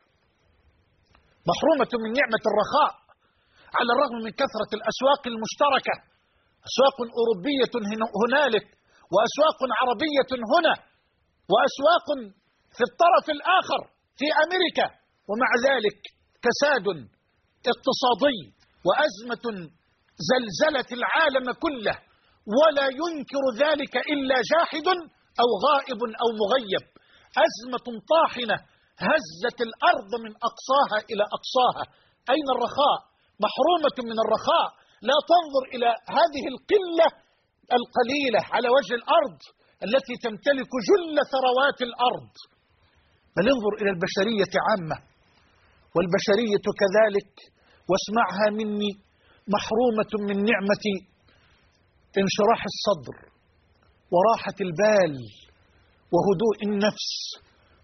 محرومة من نعمة الرخاء، على الرغم من كثرة الأسواق المشتركة، أسواق أوروبية هنالك وأسواق عربية هنا وأسواق في الطرف الآخر في أمريكا، ومع ذلك كساد اقتصادي وأزمة زلزلت العالم كله، ولا ينكر ذلك إلا جاحد أو غائب أو مغيب. أزمة طاحنة هزت الأرض من أقصاها إلى أقصاها. أين الرخاء؟ محرومة من الرخاء. لا تنظر إلى هذه القلة القليلة على وجه الأرض التي تمتلك جل ثروات الأرض، بل انظر إلى البشرية عامة، والبشرية كذلك واسمعها مني محرومة من نعمة انشراح الصدر وراحة البال وهدوء النفس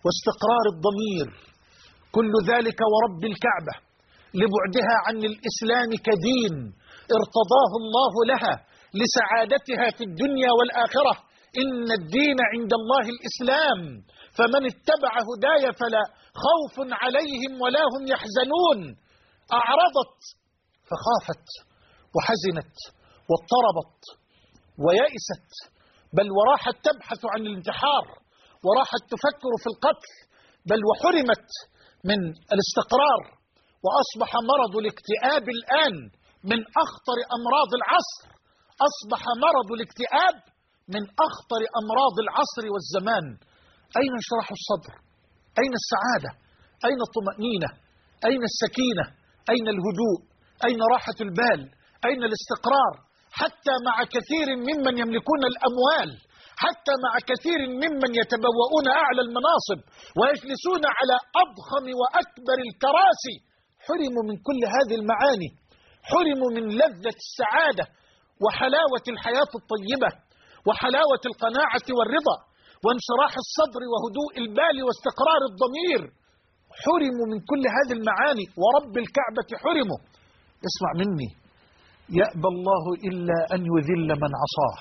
واستقرار الضمير، كل ذلك ورب الكعبة لبعدها عن الإسلام كدين ارتضاه الله لها لسعادتها في الدنيا والآخرة. إن الدين عند الله الإسلام، فمن اتبع هداي فلا خوف عليهم ولا هم يحزنون. أعرضت فخافت وحزنت واضطربت ويئست، بل وراحت تبحث عن الانتحار، وراحت تفكر في القتل، بل وحرمت من الاستقرار. وأصبح مرض الاكتئاب الآن من أخطر أمراض العصر. أصبح مرض الاكتئاب من أخطر أمراض العصر والزمان. أين انشراح الصدر؟ أين السعادة؟ أين الطمأنينة؟ أين السكينة؟ أين الهدوء؟ أين راحة البال؟ أين الاستقرار؟ حتى مع كثير ممن يملكون الأموال، حتى مع كثير ممن يتبوؤون أعلى المناصب ويجلسون على أضخم وأكبر الكراسي، حرموا من كل هذه المعاني، حرموا من لذة السعادة وحلاوة الحياة الطيبة وحلاوة القناعة والرضا وانشراح الصدر وهدوء البال واستقرار الضمير. حرموا من كل هذه المعاني، ورب الكعبة حرموا. اسمع مني، يأبى الله إلا أن يذل من عصاه،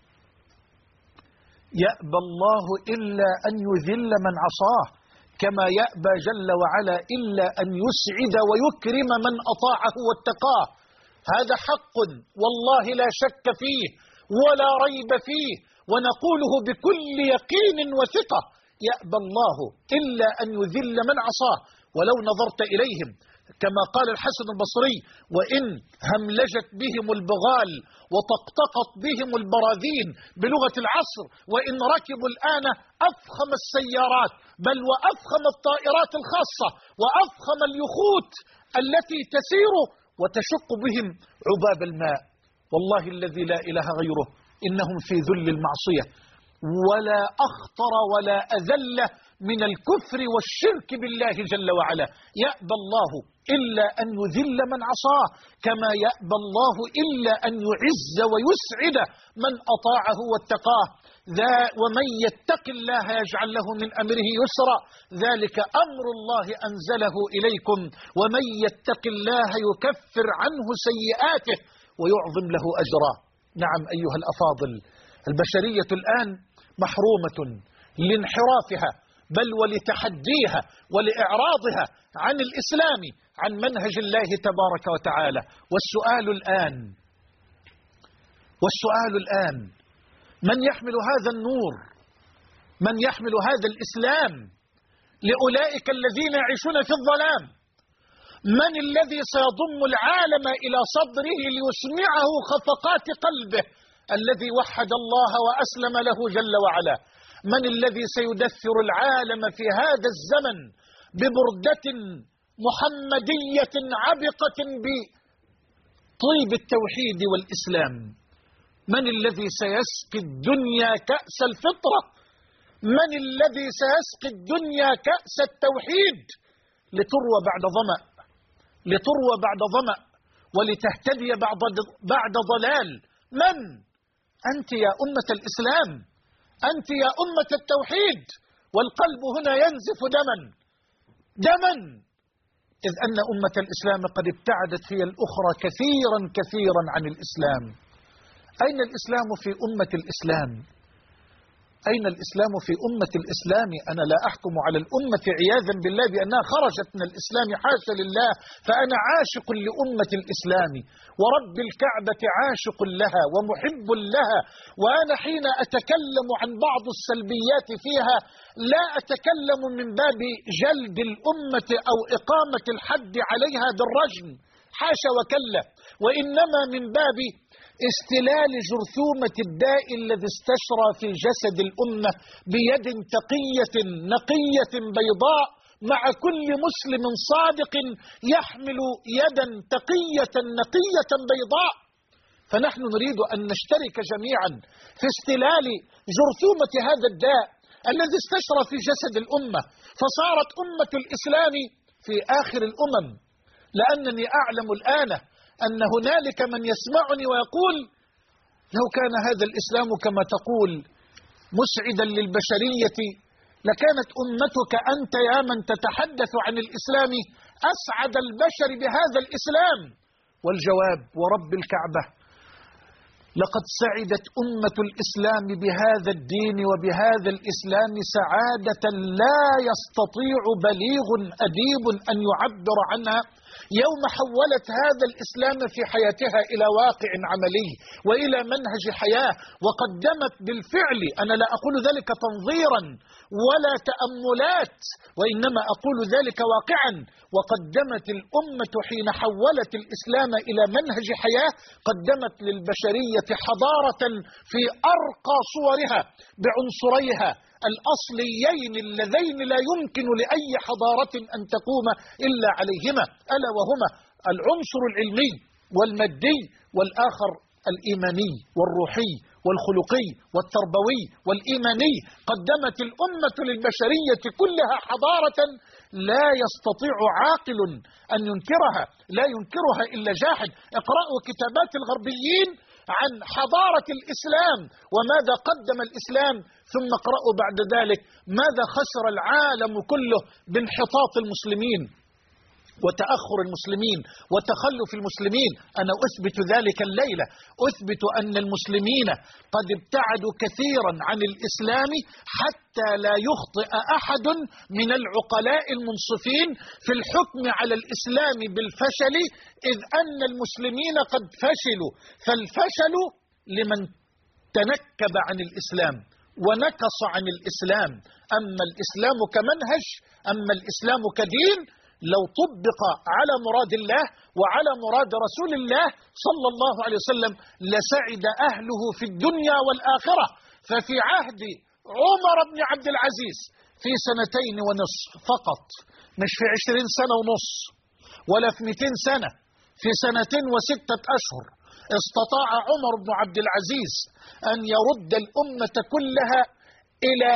يأبى الله إلا أن يذل من عصاه، كما يأبى جل وعلا إلا أن يسعد ويكرم من أطاعه واتقاه. هذا حق والله لا شك فيه ولا ريب فيه، ونقوله بكل يقين وثقة. يأبى الله إلا أن يذل من عصاه. ولو نظرت إليهم كما قال الحسن البصري: وإن هملجت بهم البغال وطقطقت بهم البراذين بلغة العصر، وإن ركبوا الآن أفخم السيارات بل وأفخم الطائرات الخاصة وأفخم اليخوت التي تسير وتشق بهم عباب الماء، والله الذي لا إله غيره إنهم في ذل المعصية، ولا أخطر ولا أذل من الكفر والشرك بالله جل وعلا. يأبى الله إلا أن يذل من عصاه، كما يأبى الله إلا أن يعز ويسعد من أطاعه واتقاه. ومن يتق الله يجعل له من أمره يسرا، ذلك أمر الله أنزله إليكم، ومن يتق الله يكفر عنه سيئاته ويعظم له أجرا. نعم أيها الأفاضل، البشرية الآن محرومة لانحرافها بل ولتحديها ولإعراضها عن الإسلام، عن منهج الله تبارك وتعالى. والسؤال الآن من يحمل هذا النور، من يحمل هذا الإسلام لأولئك الذين يعيشون في الظلام؟ من الذي سيضم العالم إلى صدره ليسمعه خفقات قلبه الذي وحد الله وأسلم له جل وعلا؟ من الذي سيدثر العالم في هذا الزمن ببردة محمدية عبقة بطيب التوحيد والإسلام؟ من الذي سيسقي الدنيا كأس الفطرة؟ من الذي سيسقي الدنيا كأس التوحيد لتروى بعد ظمأ ولتهتدي بعد ضلال؟ من؟ أنت يا أمة الإسلام، أنت يا أمة التوحيد. والقلب هنا ينزف دما، إذ أن أمة الإسلام قد ابتعدت هي الأخرى كثيرا عن الإسلام. أين الإسلام في أمة الإسلام؟ أين الإسلام في أمة الإسلام؟ أنا لا أحكم على الأمة عياذا بالله بأنها خرجت من الإسلام، حاشا لله، فأنا عاشق لأمة الإسلام ورب الكعبة عاشق لها ومحب لها. وأنا حين أتكلم عن بعض السلبيات فيها لا أتكلم من باب جلد الأمة أو إقامة الحد عليها بالرجم، حاشا وكلا، وإنما من باب استلال جرثومة الداء الذي استشرى في جسد الأمة بيد تقية نقية بيضاء، مع كل مسلم صادق يحمل يدا تقية نقية بيضاء. فنحن نريد أن نشترك جميعا في استلال جرثومة هذا الداء الذي استشرى في جسد الأمة، فصارت أمة الإسلام في آخر الأمم. لأنني أعلم الآن أن هنالك من يسمعني ويقول: لو كان هذا الإسلام كما تقول مسعدا للبشرية لكانت أمتك أنت يا من تتحدث عن الإسلام أسعد البشر بهذا الإسلام. والجواب ورب الكعبة: لقد سعدت أمة الإسلام بهذا الدين وبهذا الإسلام سعادة لا يستطيع بليغ أديب أن يعبر عنها، يوم حولت هذا الإسلام في حياتها إلى واقع عملي وإلى منهج حياة، وقدمت بالفعل، أنا لا أقول ذلك تنظيرا ولا تأملات، وإنما أقول ذلك واقعا، وقدمت الأمة حين حولت الإسلام إلى منهج حياة، قدمت للبشرية حضارة في أرقى صورها بعنصريها الأصليين اللذين لا يمكن لأي حضارة أن تقوم إلا عليهما، ألا وهما العنصر العلمي والمادي، والآخر الإيماني والروحي والخلقي والتربوي والإيماني. قدمت الأمة للبشرية كلها حضارة لا يستطيع عاقل أن ينكرها، لا ينكرها إلا جاحد. اقرأوا كتابات الغربيين عن حضارة الإسلام وماذا قدم الإسلام، ثم اقرأوا بعد ذلك ماذا خسر العالم كله بانحطاط المسلمين وتأخر المسلمين وتخلف المسلمين. أنا أثبت ذلك الليلة، أثبت أن المسلمين قد ابتعدوا كثيرا عن الإسلام حتى لا يخطئ أحد من العقلاء المنصفين في الحكم على الإسلام بالفشل، إذ أن المسلمين قد فشلوا، فالفشل لمن تنكب عن الإسلام ونكص عن الإسلام. أما الإسلام كمنهج، أما الإسلام كدين، لو طبق على مراد الله وعلى مراد رسول الله صلى الله عليه وسلم لسعد أهله في الدنيا والآخرة. ففي عهد عمر بن عبد العزيز في 2.5 سنين فقط، مش في 20 سنة ونص ولا في 200 سنة، في 2 و6 أشهر استطاع عمر بن عبد العزيز أن يرد الأمة كلها إلى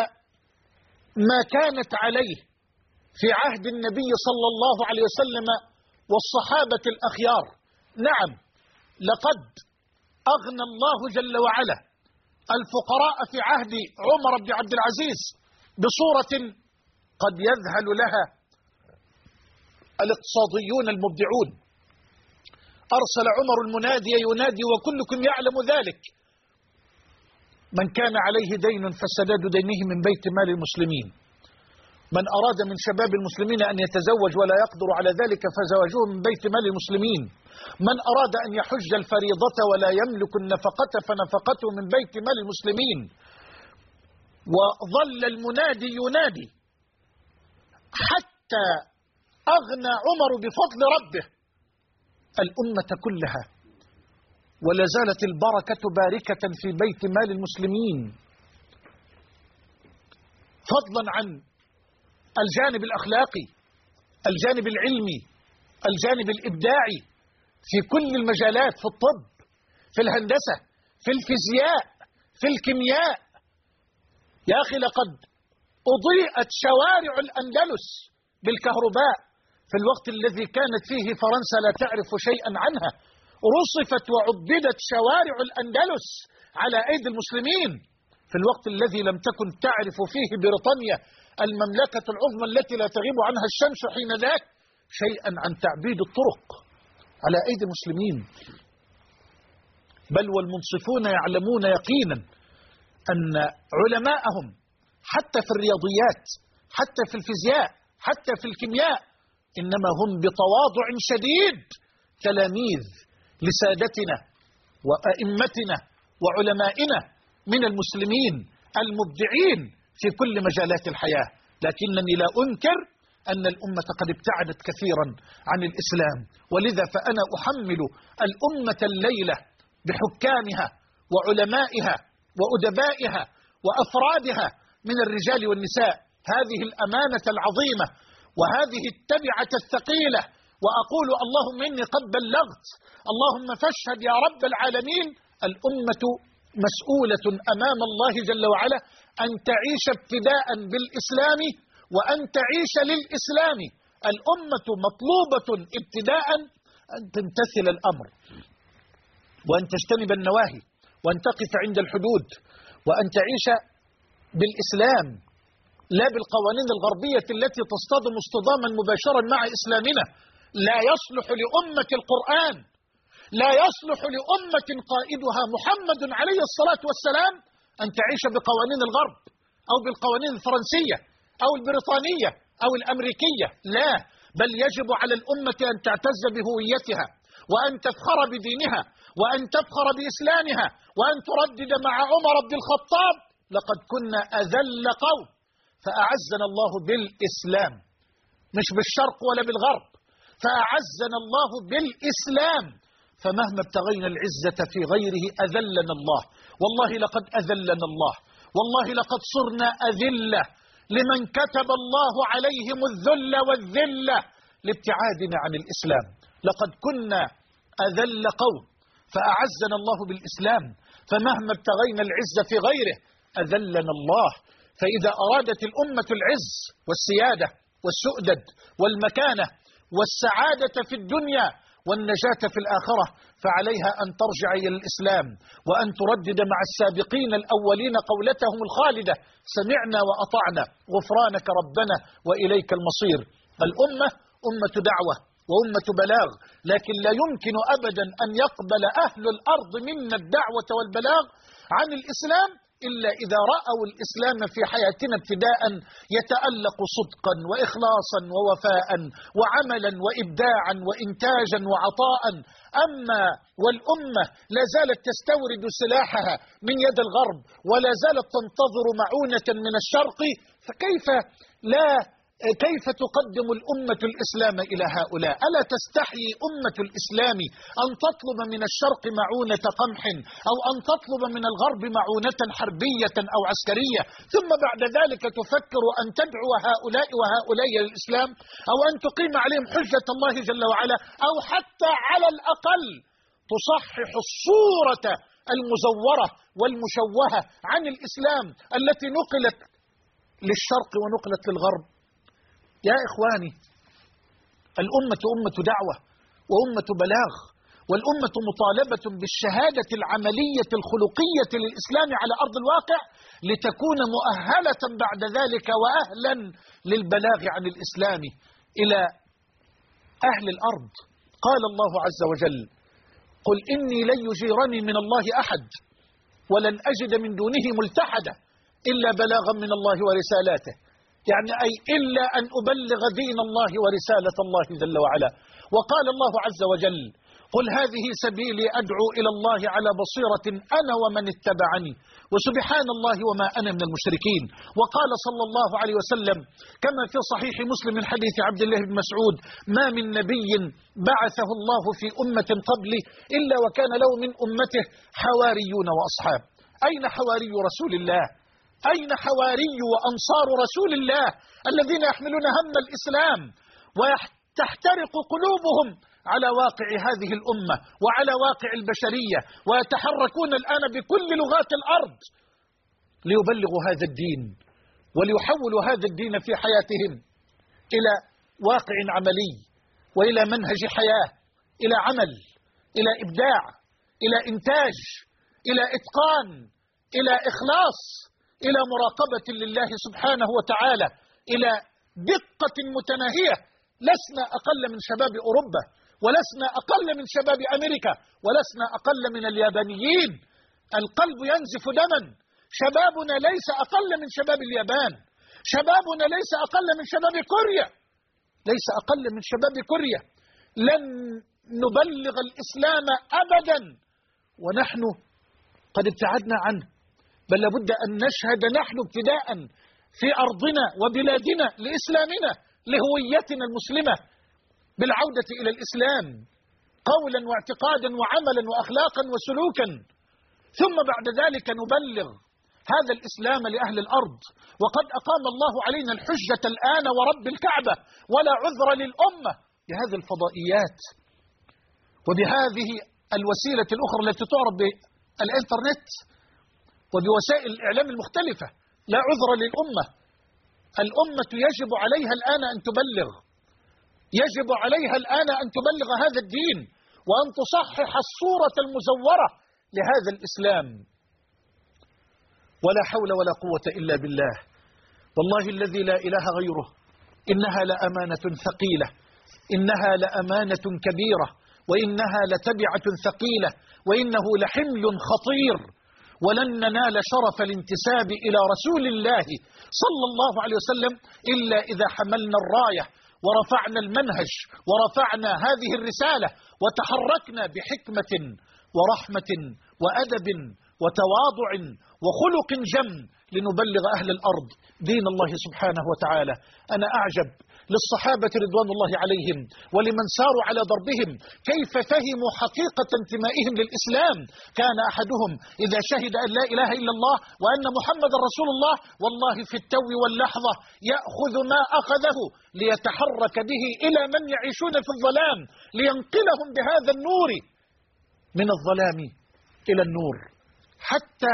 ما كانت عليه في عهد النبي صلى الله عليه وسلم والصحابة الأخيار. نعم، لقد أغنى الله جل وعلا الفقراء في عهد عمر بن عبد العزيز بصورة قد يذهل لها الاقتصاديون المبدعون. أرسل عمر المنادي ينادي وكلكم يعلم ذلك: من كان عليه دين فسداد دينه من بيت مال المسلمين. من أراد من شباب المسلمين أن يتزوج ولا يقدر على ذلك فزواجه من بيت مال المسلمين. من أراد أن يحج الفريضة ولا يملك النفقة فنفقته من بيت مال المسلمين. وظل المنادي ينادي حتى أغنى عمر بفضل ربه الأمة كلها، ولا زالت البركة باركة في بيت مال المسلمين، فضلا عن الجانب الأخلاقي، الجانب العلمي، الجانب الإبداعي في كل المجالات، في الطب، في الهندسة، في الفيزياء، في الكيمياء. يا أخي لقد أضيئت شوارع الأندلس بالكهرباء في الوقت الذي كانت فيه فرنسا لا تعرف شيئا عنها. رصفت وعبدت شوارع الأندلس على أيدي المسلمين في الوقت الذي لم تكن تعرف فيه بريطانيا المملكة العظمى التي لا تغيب عنها الشمس حين ذاك شيئا عن تعبيد الطرق على أيدي المسلمين. بل والمنصفون يعلمون يقينا أن علماءهم حتى في الرياضيات، حتى في الفيزياء، حتى في الكيمياء، إنما هم بتواضع شديد تلاميذ لسادتنا وأئمتنا وعلمائنا من المسلمين المبدعين في كل مجالات الحياة. لكنني لا أنكر أن الأمة قد ابتعدت كثيرا عن الإسلام، ولذا فأنا أحمل الأمة الليلة بحكامها وعلمائها وأدبائها وأفرادها من الرجال والنساء هذه الأمانة العظيمة وهذه التبعة الثقيلة، وأقول اللهم إني قد بلغت، اللهم فاشهد يا رب العالمين. الأمة مسؤولة أمام الله جل وعلا أن تعيش ابتداء بالإسلام وأن تعيش للإسلام. الأمة مطلوبة ابتداء أن تمتثل الأمر وأن تجتنب النواهي وأن تقف عند الحدود وأن تعيش بالإسلام لا بالقوانين الغربية التي تصطدم اصطداما مباشرا مع إسلامنا. لا يصلح لأمة القرآن، لا يصلح لأمة قائدها محمد عليه الصلاة والسلام أن تعيش بقوانين الغرب أو بالقوانين الفرنسية أو البريطانية أو الأمريكية. لا، بل يجب على الأمة أن تعتز بهويتها، وأن تفخر بدينها، وأن تفخر بإسلامها، وأن تردد مع عمر بن الخطاب: لقد كنا أذل قوم فأعزنا الله بالإسلام، مش بالشرق ولا بالغرب، فأعزنا الله بالإسلام، فمهما ابتغينا العزة في غيره أذلنا الله. والله لقد أذلنا الله، والله لقد صرنا أذلة لمن كتب الله عليهم الذل والذلة لابتعادنا عن الإسلام. لقد كنا أذل قوم فأعزنا الله بالإسلام، فمهما ابتغينا العزة في غيره أذلنا الله. فإذا أرادت الأمة العز والسيادة والسؤدد والمكانة والسعادة في الدنيا والنجاة في الآخرة فعليها أن ترجع إلى الإسلام، وأن تردد مع السابقين الأولين قولتهم الخالدة: سمعنا وأطعنا غفرانك ربنا وإليك المصير. الأمة أمة دعوة وأمة بلاغ، لكن لا يمكن أبدا أن يقبل أهل الأرض منا الدعوة والبلاغ عن الإسلام إلا إذا رأوا الإسلام في حياتنا ابتداء يتألق صدقا وإخلاصا ووفاء وعملا وإبداعا وإنتاجا وعطاء. أما والأمة لا زالت تستورد سلاحها من يد الغرب ولا زالت تنتظر معونة من الشرق، كيف تقدم الأمة الإسلام إلى هؤلاء؟ ألا تستحيي أمة الإسلام أن تطلب من الشرق معونة قمح أو أن تطلب من الغرب معونة حربية أو عسكرية، ثم بعد ذلك تفكر أن تدعو هؤلاء وهؤلاء للإسلام، أو أن تقيم عليهم حجة الله جل وعلا، أو حتى على الأقل تصحح الصورة المزورة والمشوهة عن الإسلام التي نقلت للشرق ونقلت للغرب؟ يا إخواني، الأمة أمة دعوة وأمة بلاغ، والأمة مطالبة بالشهادة العملية الخلقية للإسلام على أرض الواقع لتكون مؤهلة بعد ذلك وأهلا للبلاغ عن الإسلام إلى أهل الأرض. قال الله عز وجل: قل إني لن يجيرني من الله أحد ولن أجد من دونه ملتحدا إلا بلاغا من الله ورسالاته، يعني أي إلا أن أبلغ دين الله ورسالة الله جل وعلا. وقال الله عز وجل: قل هذه سبيلي أدعو إلى الله على بصيرة أنا ومن اتبعني وسبحان الله وما أنا من المشركين. وقال صلى الله عليه وسلم كما في صحيح مسلم من حديث عبد الله بن مسعود: ما من نبي بعثه الله في أمة قبلي إلا وكان له من أمته حواريون وأصحاب. أين حواري رسول الله؟ أين حواري وأنصار رسول الله الذين يحملون هم الإسلام وتحترق قلوبهم على واقع هذه الأمة وعلى واقع البشرية، ويتحركون الآن بكل لغات الأرض ليبلغوا هذا الدين وليحولوا هذا الدين في حياتهم إلى واقع عملي وإلى منهج حياة، إلى عمل، إلى إبداع، إلى إنتاج، إلى إتقان، إلى إخلاص، إلى مراقبة لله سبحانه وتعالى، إلى دقة متناهية. لسنا أقل من شباب أوروبا، ولسنا أقل من شباب أمريكا، ولسنا أقل من اليابانيين. القلب ينزف دما. شبابنا ليس أقل من شباب اليابان، شبابنا ليس أقل من شباب كوريا، ليس أقل من شباب كوريا. لن نبلغ الإسلام أبدا ونحن قد ابتعدنا عنه، بل لابد أن نشهد نحن ابتداء في أرضنا وبلادنا لإسلامنا، لهويتنا المسلمة، بالعودة إلى الإسلام قولا واعتقادا وعملا وأخلاقا وسلوكا، ثم بعد ذلك نبلغ هذا الإسلام لأهل الأرض. وقد أقام الله علينا الحجة الآن ورب الكعبة، ولا عذر للأمة بهذه الفضائيات وبهذه الوسيلة الأخرى التي تعرف بالإنترنت وبوسائل الإعلام المختلفة. لا عذر للأمة. الأمة يجب عليها الآن أن تبلغ، يجب عليها الآن أن تبلغ هذا الدين وأن تصحح الصورة المزورة لهذا الإسلام. ولا حول ولا قوة إلا بالله. والله الذي لا إله غيره إنها لأمانة ثقيلة، إنها لأمانة كبيرة، وإنها لتبعة ثقيلة، وإنه لحمل خطير، ولن ننال شرف الانتساب إلى رسول الله صلى الله عليه وسلم إلا إذا حملنا الراية ورفعنا المنهج ورفعنا هذه الرسالة وتحركنا بحكمة ورحمة وأدب وتواضع وخلق جم لنبلغ أهل الأرض دين الله سبحانه وتعالى. أنا أعجب للصحابة رضوان الله عليهم ولمن ساروا على ضربهم كيف فهموا حقيقة انتمائهم للإسلام. كان أحدهم إذا شهد أن لا إله إلا الله وأن محمد رسول الله والله في التو واللحظة يأخذ ما أخذه ليتحرك به إلى من يعيشون في الظلام لينقلهم بهذا النور من الظلام إلى النور. حتى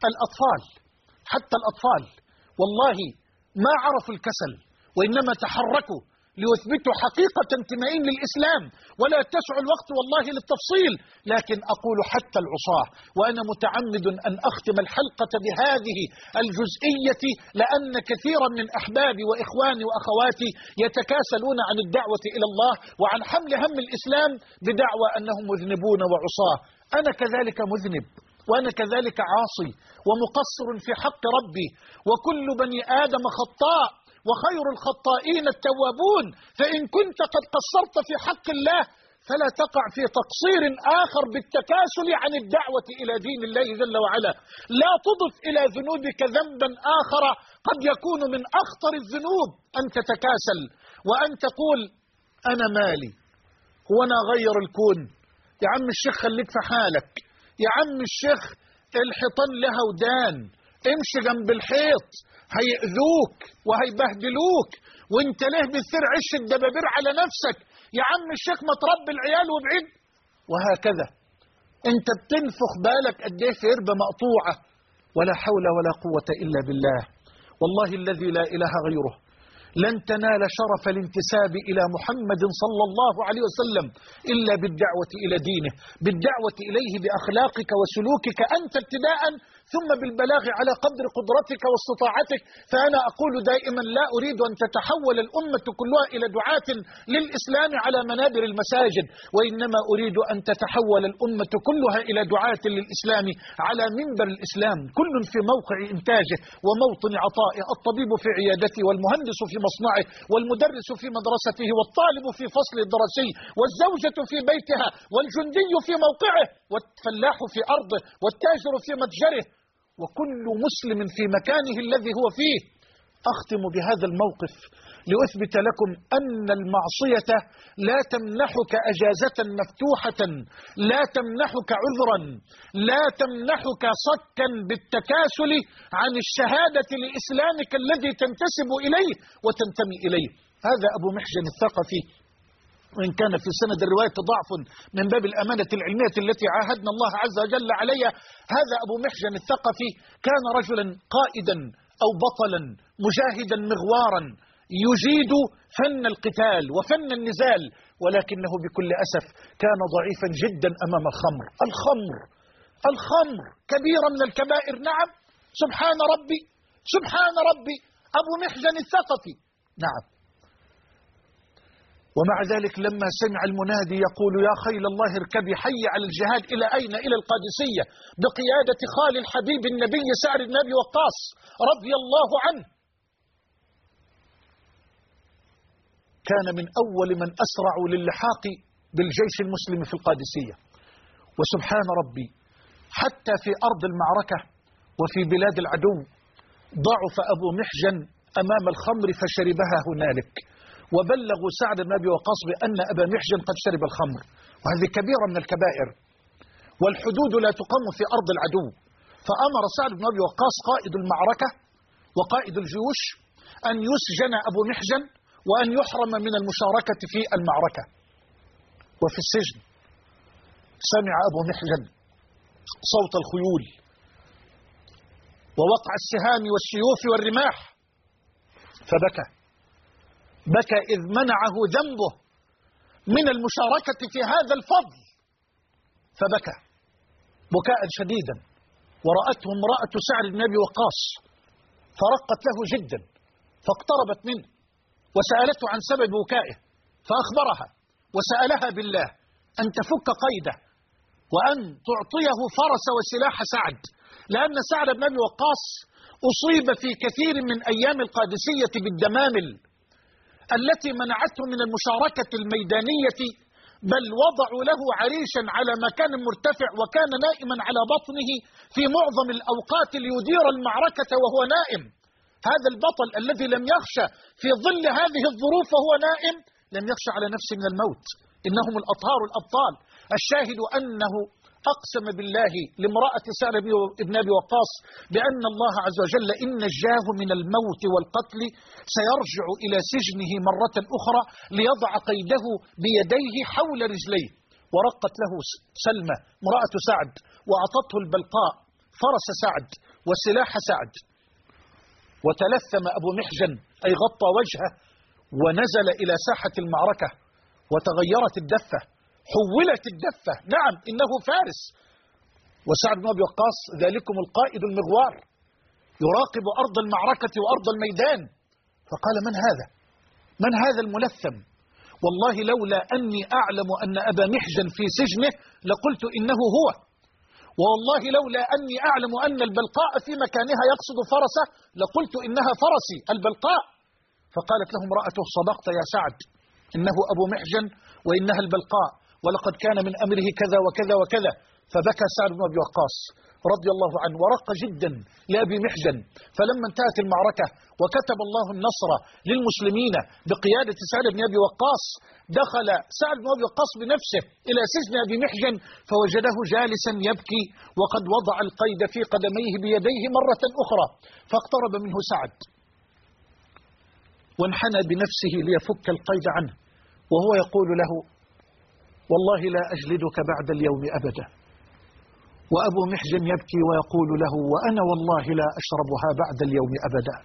الأطفال والله ما عرفوا الكسل، وإنما تحركوا ليثبتوا حقيقة انتمائهم للإسلام. ولا تسع الوقت والله للتفصيل، لكن أقول حتى العصاة. وأنا متعمد أن أختم الحلقة بهذه الجزئية، لأن كثيرا من أحبابي وإخواني وأخواتي يتكاسلون عن الدعوة إلى الله وعن حمل هم الإسلام بدعوى أنهم مذنبون وعصاة. أنا كذلك مذنب، وأنا كذلك عاصي ومقصر في حق ربي، وكل بني آدم خطاء وخير الخطائين التوابون. فإن كنت قد قصرت في حق الله فلا تقع في تقصير آخر بالتكاسل عن الدعوة إلى دين الله جل وعلا. لا تضف إلى ذنوبك ذنبا آخر قد يكون من أخطر الذنوب أن تتكاسل وأن تقول أنا مالي، هو أنا أغير الكون؟ يا عم الشيخ خليك في حالك، يا عم الشيخ الحيطان لها ودان، امشي جنب الحيط هيأذوك وهيبهدلوك، وانت ليه بتصير عش الدبابير على نفسك؟ يا عم الشيخ ما تربي العيال وبعيد. وهكذا انت بتنفخ بالك قد ايه في قربة مقطوعة. ولا حول ولا قوة إلا بالله. والله الذي لا إله غيره لن تنال شرف الانتساب إلى محمد صلى الله عليه وسلم إلا بالدعوة إلى دينه، بالدعوة إليه بأخلاقك وسلوكك أنت ابتداء، ثم بالبلاغ على قدر قدرتك واستطاعتك. فأنا أقول دائما لا أريد أن تتحول الأمة كلها إلى دعاة للإسلام على منابر المساجد، وإنما أريد أن تتحول الأمة كلها إلى دعاة للإسلام على منبر الإسلام، كل في موقع إنتاجه وموطن عطائه، الطبيب في عيادته، والمهندس في مصنعه، والمدرس في مدرسته، والطالب في فصل الدراسي، والزوجة في بيتها، والجندي في موقعه، والفلاح في أرضه، والتاجر في متجره، وكل مسلم في مكانه الذي هو فيه. أختم بهذا الموقف لأثبت لكم أن المعصية لا تمنحك أجازة مفتوحة، لا تمنحك عذرا، لا تمنحك صكا بالتكاسل عن الشهادة لإسلامك الذي تنتسب إليه وتنتمي إليه. هذا أبو محجن الثقفي، وإن كان في سند الرواية ضعف من باب الأمانة العلمية التي عاهدنا الله عز وجل عليها، هذا أبو محجن الثقفي كان رجلا قائدا أو بطلا مجاهدا مغوارا يجيد فن القتال وفن النزال، ولكنه بكل أسف كان ضعيفا جدا أمام الخمر. الخمر كبيرة من الكبائر، نعم، سبحان ربي أبو محجن الثقفي، نعم. ومع ذلك لما سمع المنادي يقول يا خيل الله اركبي حي على الجهاد، إلى أين؟ إلى القادسية بقيادة خال الحبيب النبي سعد بن أبي وقاص رضي الله عنه. كان من أول من أسرعوا للحاق بالجيش المسلم في القادسية. وسبحان ربي حتى في أرض المعركة وفي بلاد العدو ضعف أبو محجن أمام الخمر فشربها هنالك، وبلغوا سعد بن أبي وقاص بأن أبا محجن قد شرب الخمر، وهذه كبيرة من الكبائر، والحدود لا تقام في أرض العدو. فأمر سعد بن أبي وقاص قائد المعركة وقائد الجيوش أن يسجن أبو محجن وأن يحرم من المشاركة في المعركة. وفي السجن سمع أبو محجن صوت الخيول ووقع السهام والسيوف والرماح، فبكى إذ منعه ذنبه من المشاركة في هذا الفضل، فبكى بكاء شديدا. ورأته امرأة سعد بن أبي وقاص فرقت له جدا فاقتربت منه وسألته عن سبب بكائه، فأخبرها وسألها بالله أن تفك قيده وأن تعطيه فرس وسلاح سعد، لأن سعد بن أبي وقاص أصيب في كثير من أيام القادسية بالدمامل التي منعته من المشاركة الميدانية، بل وضعوا له عريشا على مكان مرتفع وكان نائما على بطنه في معظم الأوقات ليدير المعركة وهو نائم. هذا البطل الذي لم يخشى في ظل هذه الظروف وهو نائم، لم يخشى على نفسه من الموت. إنهم الأطهار الأبطال. الشاهد أنه أقسم بالله لامرأة سعد بن أبي وقاص بأن الله عز وجل إن نجاه من الموت والقتل سيرجع إلى سجنه مرة أخرى ليضع قيده بيديه حول رجليه. ورقت له سلمى امرأة سعد وأعطته البلقاء فرس سعد وسلاح سعد. وتلثم أبو محجن أي غطى وجهه ونزل إلى ساحة المعركة، وتغيرت الدفة، حولت الدفة. نعم إنه فارس، وسعد بن أبي وقاص ذلكم القائد المغوار يراقب أرض المعركة وأرض الميدان. فقال من هذا؟ من هذا الملثم؟ والله لولا أني أعلم أن أبا محجن في سجنه لقلت إنه هو، والله لولا أني أعلم أن البلقاء في مكانها يقصد فرسه لقلت إنها فرسي البلقاء. فقالت له امرأته صدقت يا سعد، إنه أبو محجن وإنها البلقاء، ولقد كان من أمره كذا وكذا وكذا. فبكى سعد بن أبي وقاص رضي الله عنه ورق جدا لأبي محجن. فلما انتهت المعركة وكتب الله النصر للمسلمين بقيادة سعد بن أبي وقاص، دخل سعد بن أبي وقاص بنفسه إلى سجن أبي محجن فوجده جالسا يبكي وقد وضع القيد في قدميه بيديه مرة أخرى. فاقترب منه سعد وانحنى بنفسه ليفك القيد عنه وهو يقول له والله لا أجلدك بعد اليوم أبدا. وأبو محجن يبكي ويقول له وأنا والله لا أشربها بعد اليوم أبدا.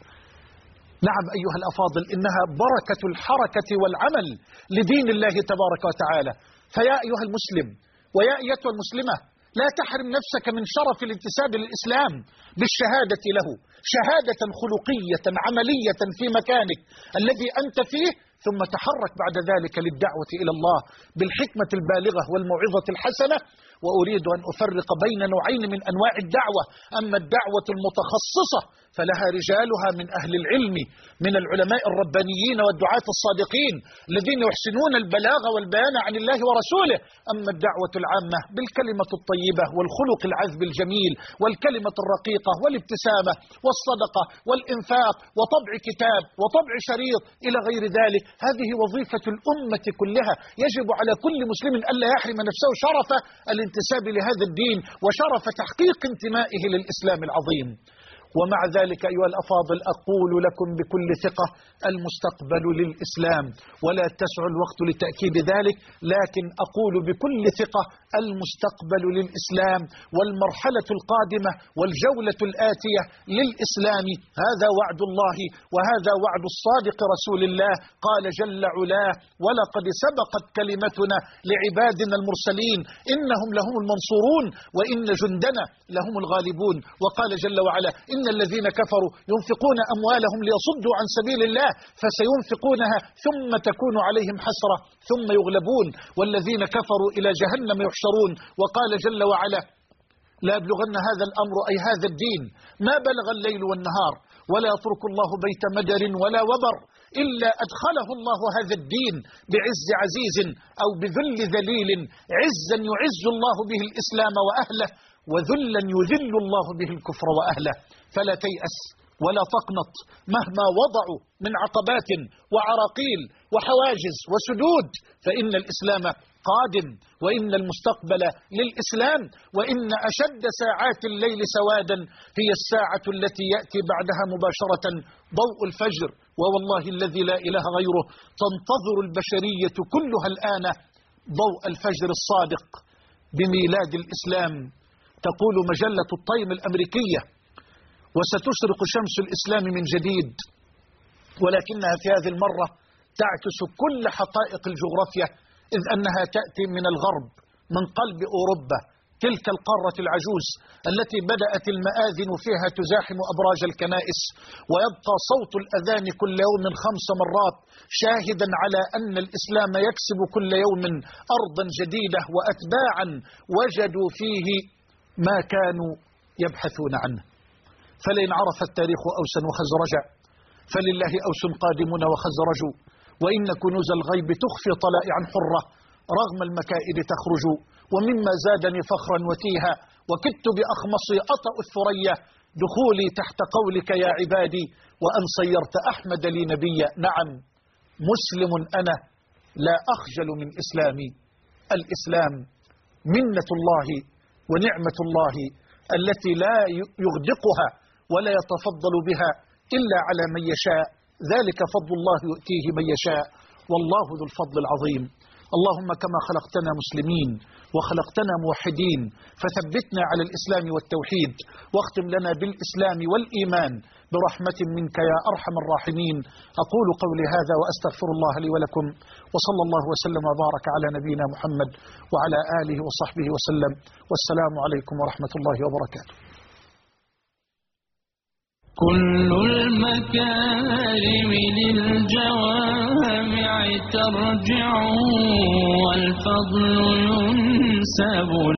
نعم أيها الأفاضل، إنها بركة الحركة والعمل لدين الله تبارك وتعالى. فيا أيها المسلم ويا أيتها المسلمة، لا تحرم نفسك من شرف الانتساب للإسلام بالشهادة له، شهادة خلقية عملية في مكانك الذي أنت فيه، ثم تحرك بعد ذلك للدعوة إلى الله بالحكمة البالغة والموعظة الحسنة. وأريد أن أفرق بين نوعين من أنواع الدعوة. أما الدعوة المتخصصة فلها رجالها من أهل العلم من العلماء الربانيين والدعاة الصادقين الذين يحسنون البلاغ والبيان عن الله ورسوله. أما الدعوة العامة بالكلمة الطيبة والخلق العذب الجميل والكلمة الرقيقة والابتسامة والصدقة والإنفاق وطبع كتاب وطبع شريط إلى غير ذلك، هذه وظيفة الأمة كلها. يجب على كل مسلم ألا يحرم نفسه شرف الانتساب لهذا الدين وشرف تحقيق انتمائه للإسلام العظيم. ومع ذلك أيها الأفاضل أقول لكم بكل ثقة المستقبل للإسلام، ولا تسع الوقت لتأكيد ذلك، لكن أقول بكل ثقة المستقبل للإسلام والمرحلة القادمة والجولة الآتية للإسلام. هذا وعد الله وهذا وعد الصادق رسول الله. قال جل علاه ولقد سبقت كلمتنا لعبادنا المرسلين إنهم لهم المنصورون وإن جندنا لهم الغالبون. وقال جل وعلا إن الذين كفروا ينفقون أموالهم ليصدوا عن سبيل الله فسينفقونها ثم تكون عليهم حسرة ثم يغلبون والذين كفروا إلى جهنم يحشرون. وقال جل وعلا لا يبلغن هذا الأمر أي هذا الدين ما بلغ الليل والنهار ولا يترك الله بيت مدر ولا وبر إلا أدخله الله هذا الدين بعز عزيز أو بذل ذليل، عزا يعز الله به الإسلام وأهله وذلا يذل الله به الكفر وأهله. فلا تيأس ولا تقنط مهما وضعوا من عقبات وعراقيل وحواجز وسدود، فإن الإسلام قادم وإن المستقبل للإسلام. وإن أشد ساعات الليل سوادا هي الساعة التي يأتي بعدها مباشرة ضوء الفجر. ووالله الذي لا إله غيره تنتظر البشرية كلها الآن ضوء الفجر الصادق بميلاد الإسلام. تقول مجلة التايم الأمريكية وستشرق شمس الإسلام من جديد، ولكنها في هذه المرة تعكس كل حقائق الجغرافيا، إذ أنها تأتي من الغرب من قلب أوروبا تلك القارة العجوز التي بدأت المآذن فيها تزاحم أبراج الكنائس، ويبقى صوت الأذان كل يوم 5 مرات شاهدا على أن الإسلام يكسب كل يوم أرضا جديدة وأتباعا وجدوا فيه ما كانوا يبحثون عنه. فلئن عرف التاريخ أوسا وخزرجا فلله أوس قادمون وخزرج، وإن كنوز الغيب تخفي طلائعا حرة رغم المكائد تخرج. ومما زادني فخرا وتيها وكدت بأخمصي أطأ الثريا دخولي تحت قولك يا عبادي وأن صيرت أحمد لي نبيا. نعم مسلم أنا لا أخجل من إسلامي. الإسلام منة الله ونعمة الله التي لا يغدقها ولا يتفضل بها إلا على من يشاء، ذلك فضل الله يؤتيه من يشاء والله ذو الفضل العظيم. اللهم كما خلقتنا مسلمين وخلقتنا موحدين فثبتنا على الإسلام والتوحيد، واختم لنا بالإسلام والإيمان برحمة منك يا أرحم الراحمين. أقول قولي هذا وأستغفر الله لي ولكم، وصلى الله وسلم وبارك على نبينا محمد وعلى آله وصحبه وسلم، والسلام عليكم ورحمة الله وبركاته. كل المكارم للجوامع ترجع والفضل ينسب